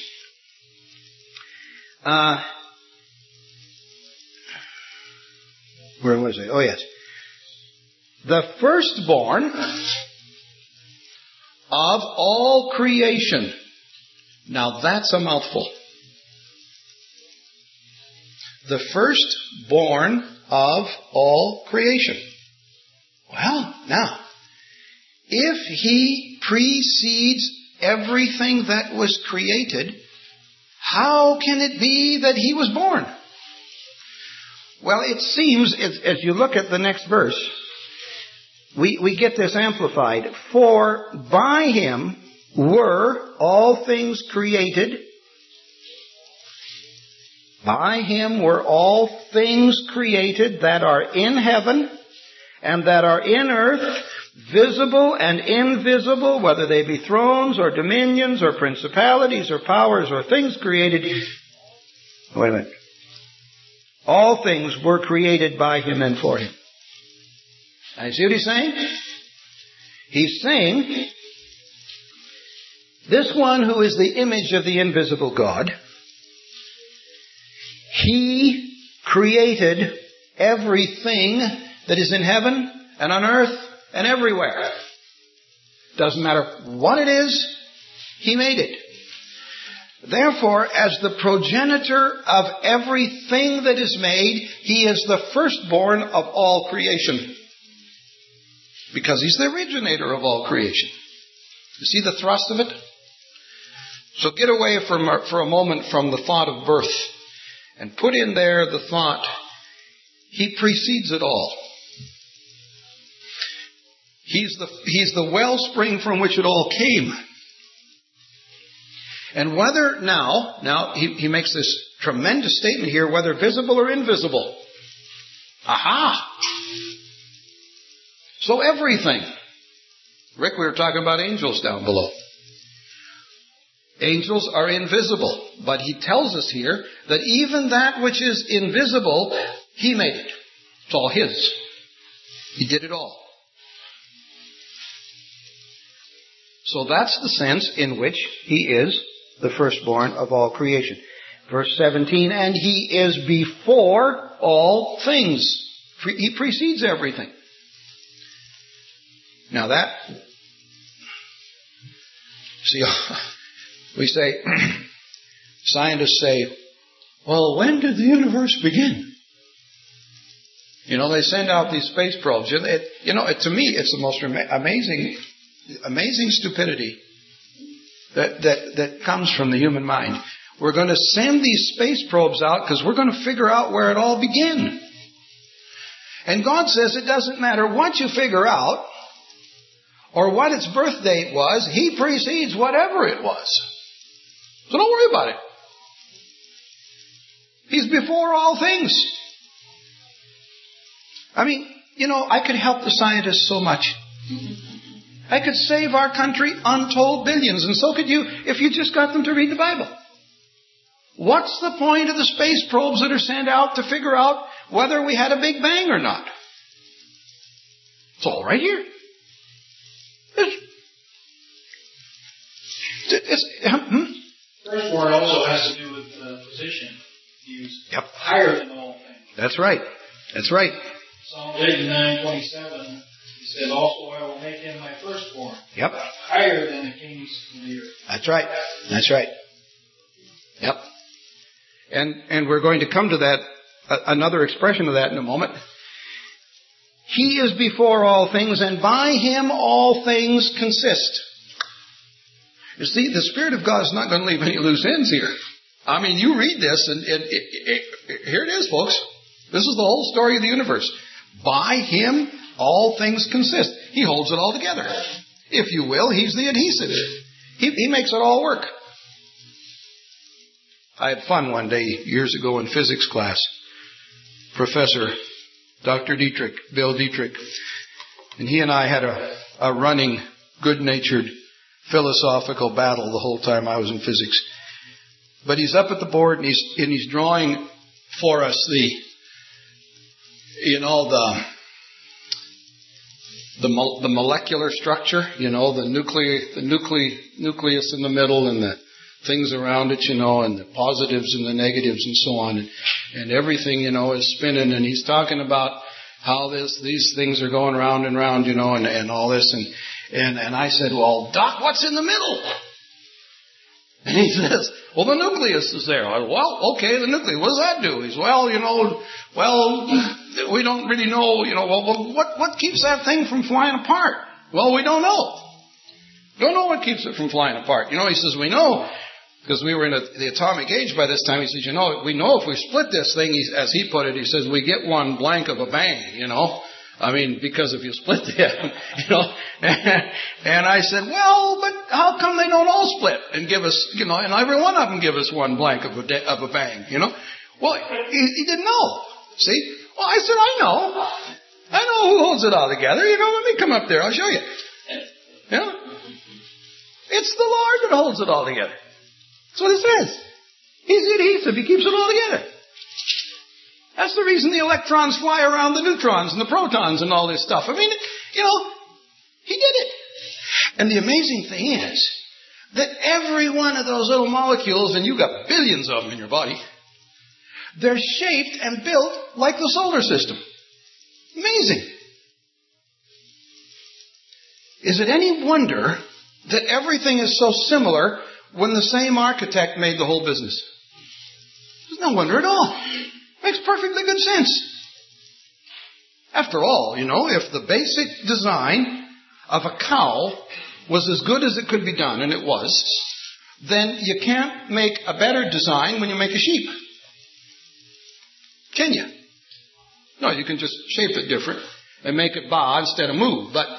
Where was I? Oh, yes. The firstborn of all creation. Now that's a mouthful. The firstborn of all creation. Well, now, if He precedes everything that was created, how can it be that He was born? Well, it seems, as you look at the next verse, we get this amplified. For by Him were all things created. By Him were all things created that are in heaven and that are in earth, visible and invisible, whether they be thrones or dominions or principalities or powers or things created. Wait a minute. All things were created by Him and for Him. Now, you see what He's saying? He's saying, this one who is the image of the invisible God, He created everything that is in heaven and on earth and everywhere. Doesn't matter what it is, He made it. Therefore, as the progenitor of everything that is made, He is the firstborn of all creation. Because He's the originator of all creation. You see the thrust of it? So get away for a moment from the thought of birth and put in there the thought, He precedes it all. He's the wellspring from which it all came. And whether now he makes this tremendous statement here, whether visible or invisible. Aha! So everything. Rick, we were talking about angels down below. Angels are invisible, but he tells us here that even that which is invisible, He made it. It's all His. He did it all. So that's the sense in which He is the firstborn of all creation. Verse 17, and He is before all things. He precedes everything. Now that, see, we say, scientists say, well, when did the universe begin? You know, they send out these space probes. To me, it's the most amazing stupidity that comes from the human mind. We're going to send these space probes out because we're going to figure out where it all began. And God says it doesn't matter what you figure out or what its birth date was, He precedes whatever it was. So don't worry about it. He's before all things. I mean, I could help the scientists so much. I could save our country untold billions, and so could you if you just got them to read the Bible. What's the point of the space probes that are sent out to figure out whether we had a Big Bang or not? It's all right here. Firstborn also has to do with position. He's higher than all things. That's right. That's right. Psalm 89:27. He said, also I will make Him my firstborn. Yep. Higher than the kings of the earth. That's right. That's right. Yep. And we're going to come to that, another expression of that in a moment. He is before all things, and by Him all things consist. You see, the Spirit of God is not going to leave any loose ends here. I mean, you read this, and here it is, folks. This is the whole story of the universe. By Him, all things consist. He holds it all together. If you will, He's the adhesive. He makes it all work. I had fun one day, years ago in physics class. Professor Dr. Dietrich, Bill Dietrich, and he and I had a running, good-natured, philosophical battle the whole time I was in physics. But he's up at the board and he's drawing for us the molecular structure, the nucleus in the middle and the things around it, and the positives and the negatives and so on, and everything, is spinning, and he's talking about how these things are going round and round, and all this, and I said, well, Doc, what's in the middle? And he says, well, the nucleus is there. I said, well, okay, the nucleus, what does that do? He says, we don't really know, what keeps that thing from flying apart? Well, we don't know. Don't know what keeps it from flying apart. He says, we know, because we were in the atomic age by this time. He says, we know if we split this thing, as he put it, he says, we get one blank of a bang, I mean, because if you split them, and I said, well, but how come they don't all split and give us, and every one of them give us one blank of a bang, Well, he didn't know. See? Well, I said, I know who holds it all together. Let me come up there. I'll show you. It's the Lord that holds it all together. That's what it says. He's the adhesive. He keeps it all together. That's the reason the electrons fly around the neutrons and the protons and all this stuff. I mean, he did it. And the amazing thing is that every one of those little molecules, and you've got billions of them in your body, they're shaped and built like the solar system. Amazing. Is it any wonder that everything is so similar when the same architect made the whole business? There's no wonder at all. Makes perfectly good sense. After all, if the basic design of a cow was as good as it could be done, and it was, then you can't make a better design when you make a sheep. Can you? No, you can just shape it different and make it ba instead of moo. But,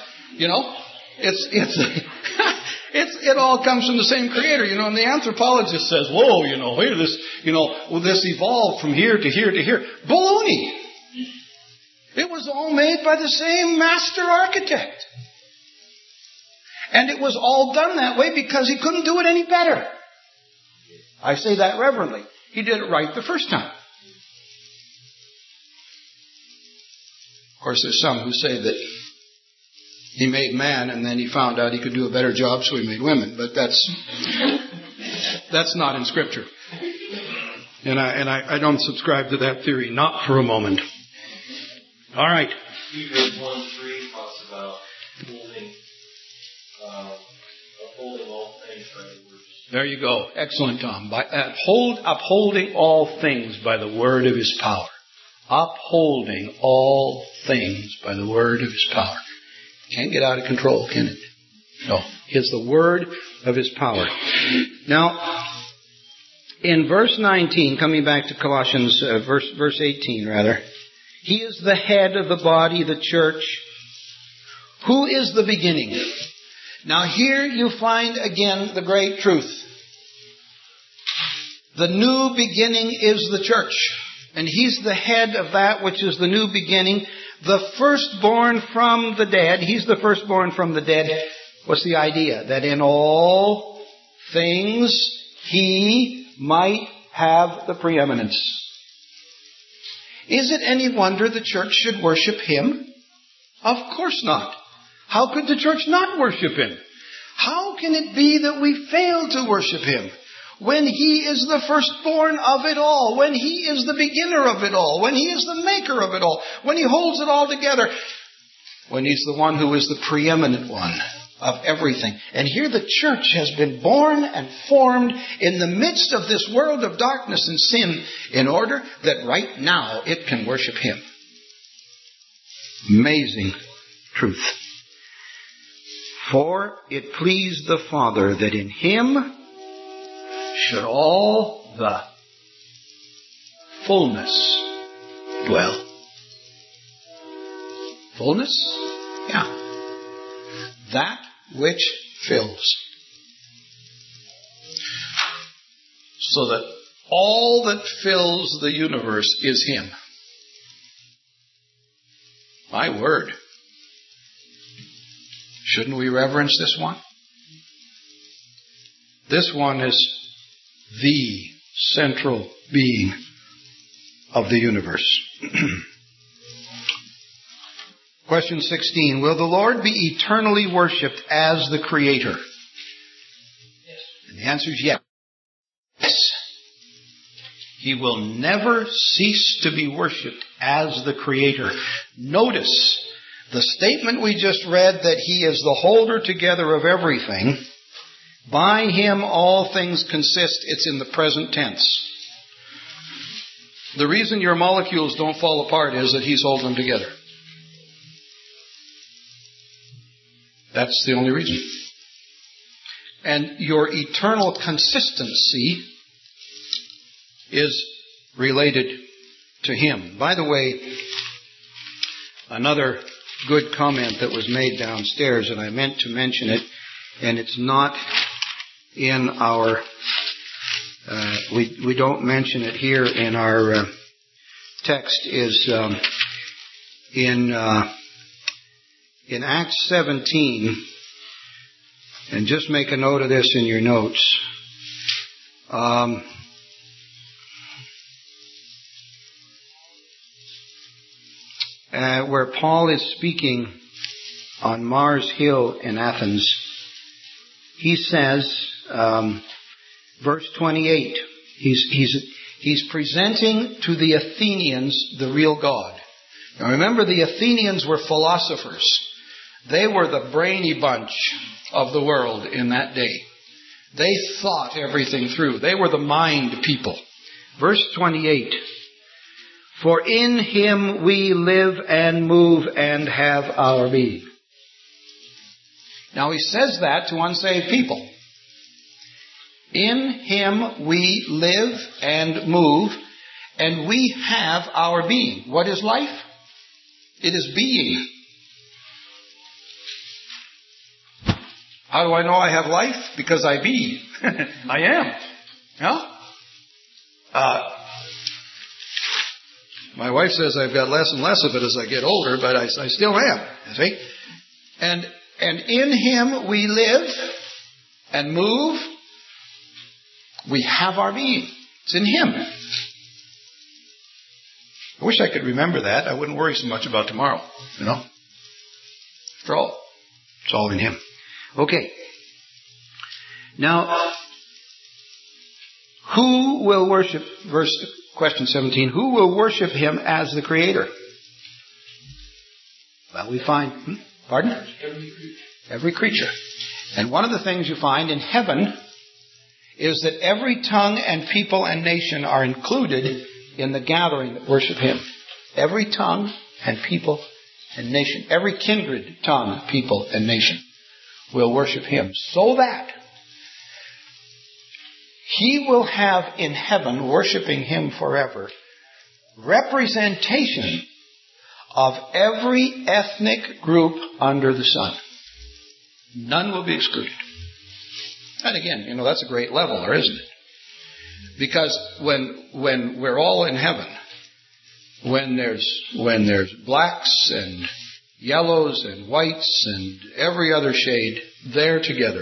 it all comes from the same creator, and the anthropologist says, whoa, here this evolved from here to here to here. Baloney! It was all made by the same master architect. And it was all done that way because he couldn't do it any better. I say that reverently. He did it right the first time. Of course, there's some who say that he made man and then he found out he could do a better job, so he made women. But that's not in Scripture. And I don't subscribe to that theory, not for a moment. All right. Hebrews 1:3 talks about upholding all things by the word. There you go. Excellent, Tom. By upholding all things by the word of his power. Upholding all things by the word of his power. Can't get out of control, can it? No. It's the word of his power. Now, in verse 19, coming back to Colossians, verse 18 rather, he is the head of the body, the church. Who is the beginning? Now here you find again the great truth. The new beginning is the church. And he's the head of that which is the new beginning. The firstborn from the dead. He's the firstborn from the dead. What's the idea? That in all things he might have the preeminence. Is it any wonder the church should worship him? Of course not. How could the church not worship him? How can it be that we fail to worship him when he is the firstborn of it all, when he is the beginner of it all, when he is the maker of it all, when he holds it all together, when he's the one who is the preeminent one of everything? And here the church has been born and formed in the midst of this world of darkness and sin in order that right now it can worship him. Amazing truth. For it pleased the Father that in him should all the fullness dwell. Fullness? Yeah. That which fills. So that all that fills the universe is him. My word. Shouldn't we reverence this one? This one is the central being of the universe. Question 16. Will the Lord be eternally worshipped as the Creator? Yes. And the answer is yes. Yes. He will never cease to be worshipped as the Creator. Notice the statement we just read that he is the holder together of everything. By him all things consist. It's in the present tense. The reason your molecules don't fall apart is that he's holding them together. That's the only reason. And your eternal consistency is related to him. By the way, another good comment that was made downstairs, and I meant to mention it, and it's not in our, we don't mention it here in our text, is in Acts 17, and just make a note of this in your notes. where Paul is speaking on Mars Hill in Athens, he says, verse 28, he's presenting to the Athenians the real God. Now remember, the Athenians were philosophers. They were the brainy bunch of the world in that day. They thought everything through. They were the mind people. Verse 28, for in Him we live and move and have our being. Now he says that to unsaved people. In Him we live and move, and we have our being. What is life? It is being. How do I know I have life? Because I be. I am. Yeah? My wife says I've got less and less of it as I get older, but I still am. You see? And in Him we live and move. We have our being. It's in Him. I wish I could remember that. I wouldn't worry so much about tomorrow. You know? After all, it's all in Him. Okay. Now, who will worship, question 17, who will worship Him as the Creator? Well, we find, pardon? Every creature. And one of the things you find in heaven is that every tongue and people and nation are included in the gathering that worship Him. Every tongue and people and nation. Every kindred tongue, people, and nation will worship Him. So that He will have in heaven, worshiping Him forever, representation of every ethnic group under the sun. None will be excluded. And again, that's a great level, there, isn't it? Because when we're all in heaven, when there's blacks and yellows and whites and every other shade there together,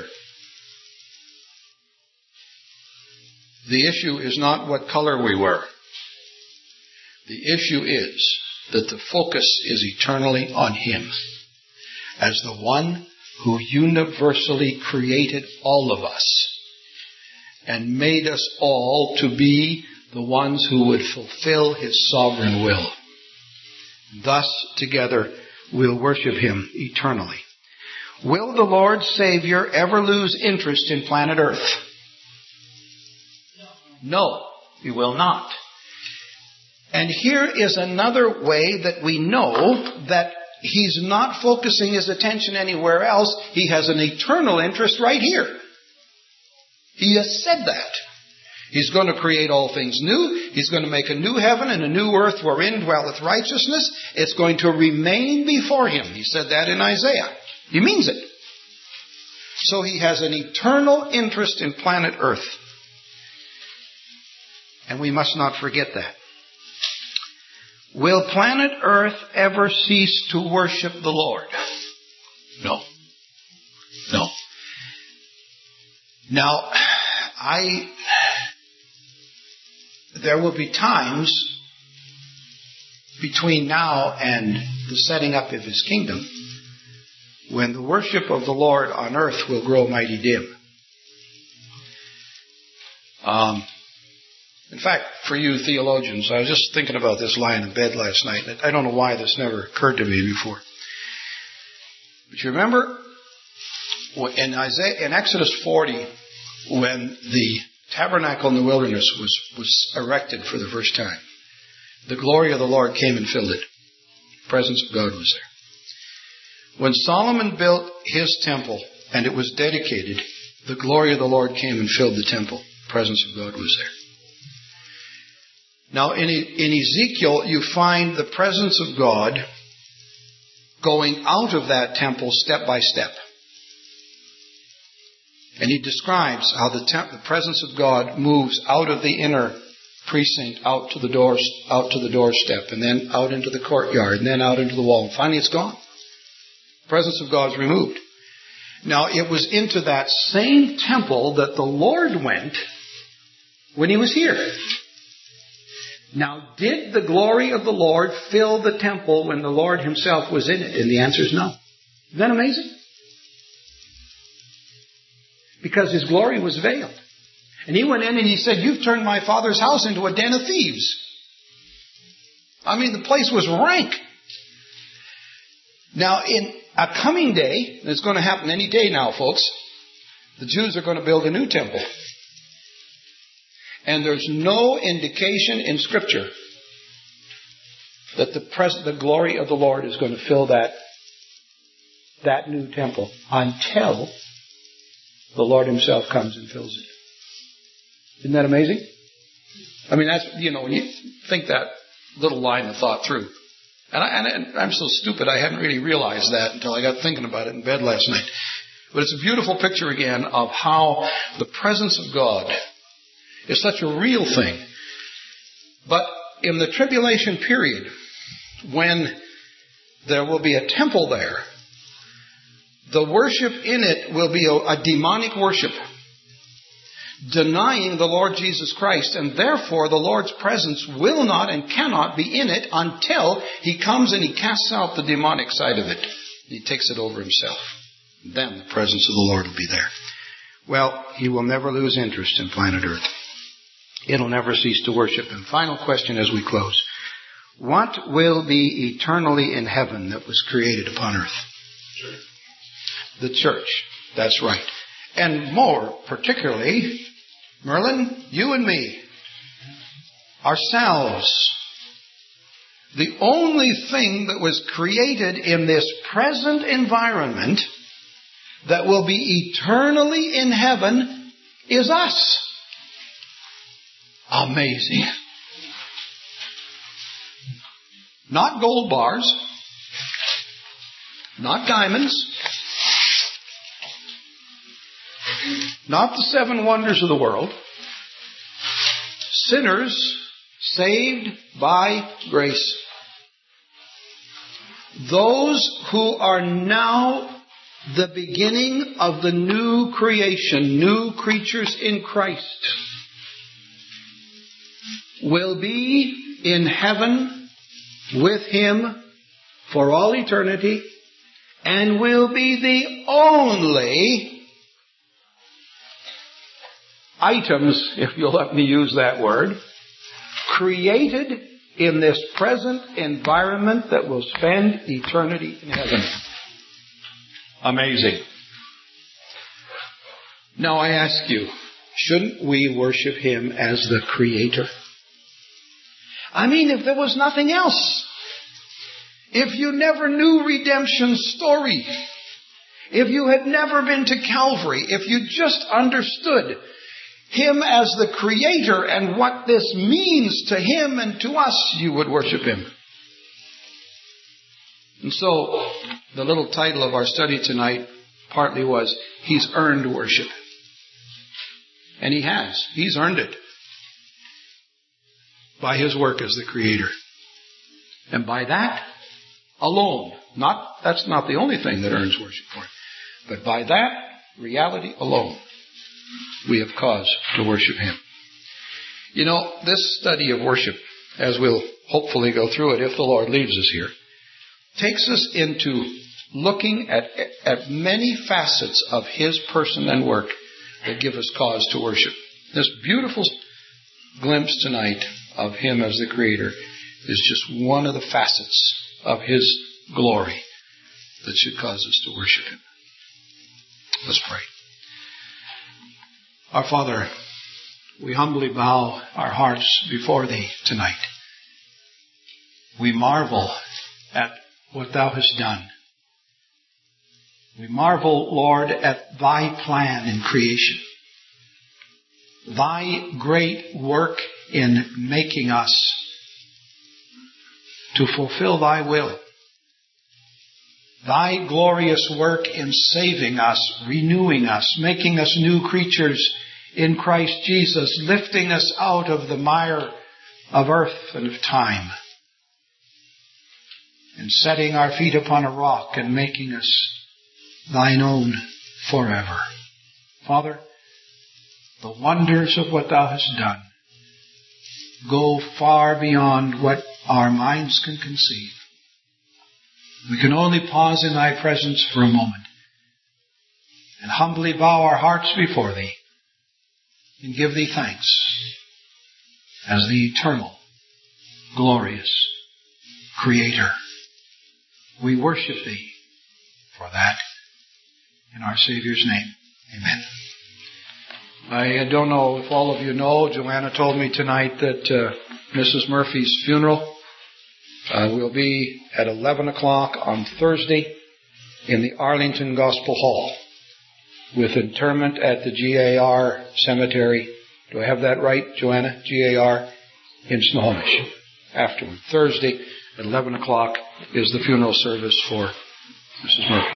the issue is not what color we were. The issue is that the focus is eternally on Him as the one who universally created all of us and made us all to be the ones who would fulfill His sovereign will. Thus, together, we'll worship Him eternally. Will the Lord Savior ever lose interest in planet Earth? No, He will not. And here is another way that we know that He's not focusing His attention anywhere else. He has an eternal interest right here. He has said that. He's going to create all things new. He's going to make a new heaven and a new earth wherein dwelleth righteousness. It's going to remain before Him. He said that in Isaiah. He means it. So He has an eternal interest in planet Earth. And we must not forget that. Will planet Earth ever cease to worship the Lord? No. No. Now, there will be times between now and the setting up of His kingdom when the worship of the Lord on earth will grow mighty dim. In fact, for you theologians, I was just thinking about this lying in bed last night. I don't know why this never occurred to me before. But you remember in Exodus 40, when the tabernacle in the wilderness was erected for the first time, the glory of the Lord came and filled it. The presence of God was there. When Solomon built his temple and it was dedicated, the glory of the Lord came and filled the temple. The presence of God was there. Now, in Ezekiel, you find the presence of God going out of that temple step by step. And he describes how the presence of God moves out of the inner precinct, out to the doorstep, and then out into the courtyard, and then out into the wall. And finally, it's gone. The presence of God is removed. Now, it was into that same temple that the Lord went when He was here. Now, did the glory of the Lord fill the temple when the Lord himself was in it? And the answer is no. Isn't that amazing? Because his glory was veiled. And he went in and he said, you've turned my father's house into a den of thieves. I mean, the place was rank. Now, in a coming day, and it's going to happen any day now, folks, the Jews are going to build a new temple. And there's no indication in Scripture that the glory of the Lord is going to fill that new temple until the Lord himself comes and fills it. Isn't that amazing? I mean, that's, when you think that little line of thought through. And I'm so stupid, I hadn't really realized that until I got thinking about it in bed last night. But it's a beautiful picture again of how the presence of God is such a real thing. But in the tribulation period, when there will be a temple there, the worship in it will be a demonic worship, denying the Lord Jesus Christ, and therefore the Lord's presence will not and cannot be in it until he comes and he casts out the demonic side of it. He takes it over himself. Then the presence of the Lord will be there. Well, he will never lose interest in planet Earth. It'll never cease to worship him. Final question as we close. What will be eternally in heaven that was created upon earth? Church. The church. That's right. And more particularly, Merlin, you and me, ourselves. The only thing that was created in this present environment that will be eternally in heaven is us. Amazing. Not gold bars, not diamonds, not the 7 wonders of the world. Sinners saved by grace. Those who are now the beginning of the new creation, new creatures in Christ, will be in heaven with him for all eternity and will be the only items, if you'll let me use that word, created in this present environment that will spend eternity in heaven. Amazing. Now I ask you, shouldn't we worship him as the Creator? I mean, if there was nothing else, if you never knew redemption's story, if you had never been to Calvary, if you just understood him as the Creator and what this means to him and to us, you would worship him. And so, the little title of our study tonight partly was, He's Earned Worship. And he has. He's earned it. By his work as the Creator. And by that alone, that's not the only thing that earns worship for him, but by that reality alone, we have cause to worship him. You know, this study of worship, as we'll hopefully go through it if the Lord leads us here, takes us into looking at many facets of his person and work that give us cause to worship. This beautiful glimpse tonight of him as the Creator is just one of the facets of his glory that should cause us to worship him. Let's pray. Our Father, we humbly bow our hearts before thee tonight. We marvel at what thou hast done. We marvel, Lord, at thy plan in creation. Thy great work in making us to fulfill thy will. Thy glorious work in saving us, renewing us, making us new creatures in Christ Jesus, lifting us out of the mire of earth and of time, and setting our feet upon a rock and making us thine own forever. Father, the wonders of what thou hast done go far beyond what our minds can conceive. We can only pause in Thy presence for a moment and humbly bow our hearts before Thee and give Thee thanks as the eternal, glorious Creator. We worship Thee for that in our Savior's name. Amen. I don't know if all of you know, Joanna told me tonight that Mrs. Murphy's funeral will be at 11 o'clock on Thursday in the Arlington Gospel Hall with interment at the GAR Cemetery. Do I have that right, Joanna? GAR in Snohomish. Afterward, Thursday at 11 o'clock is the funeral service for Mrs. Murphy.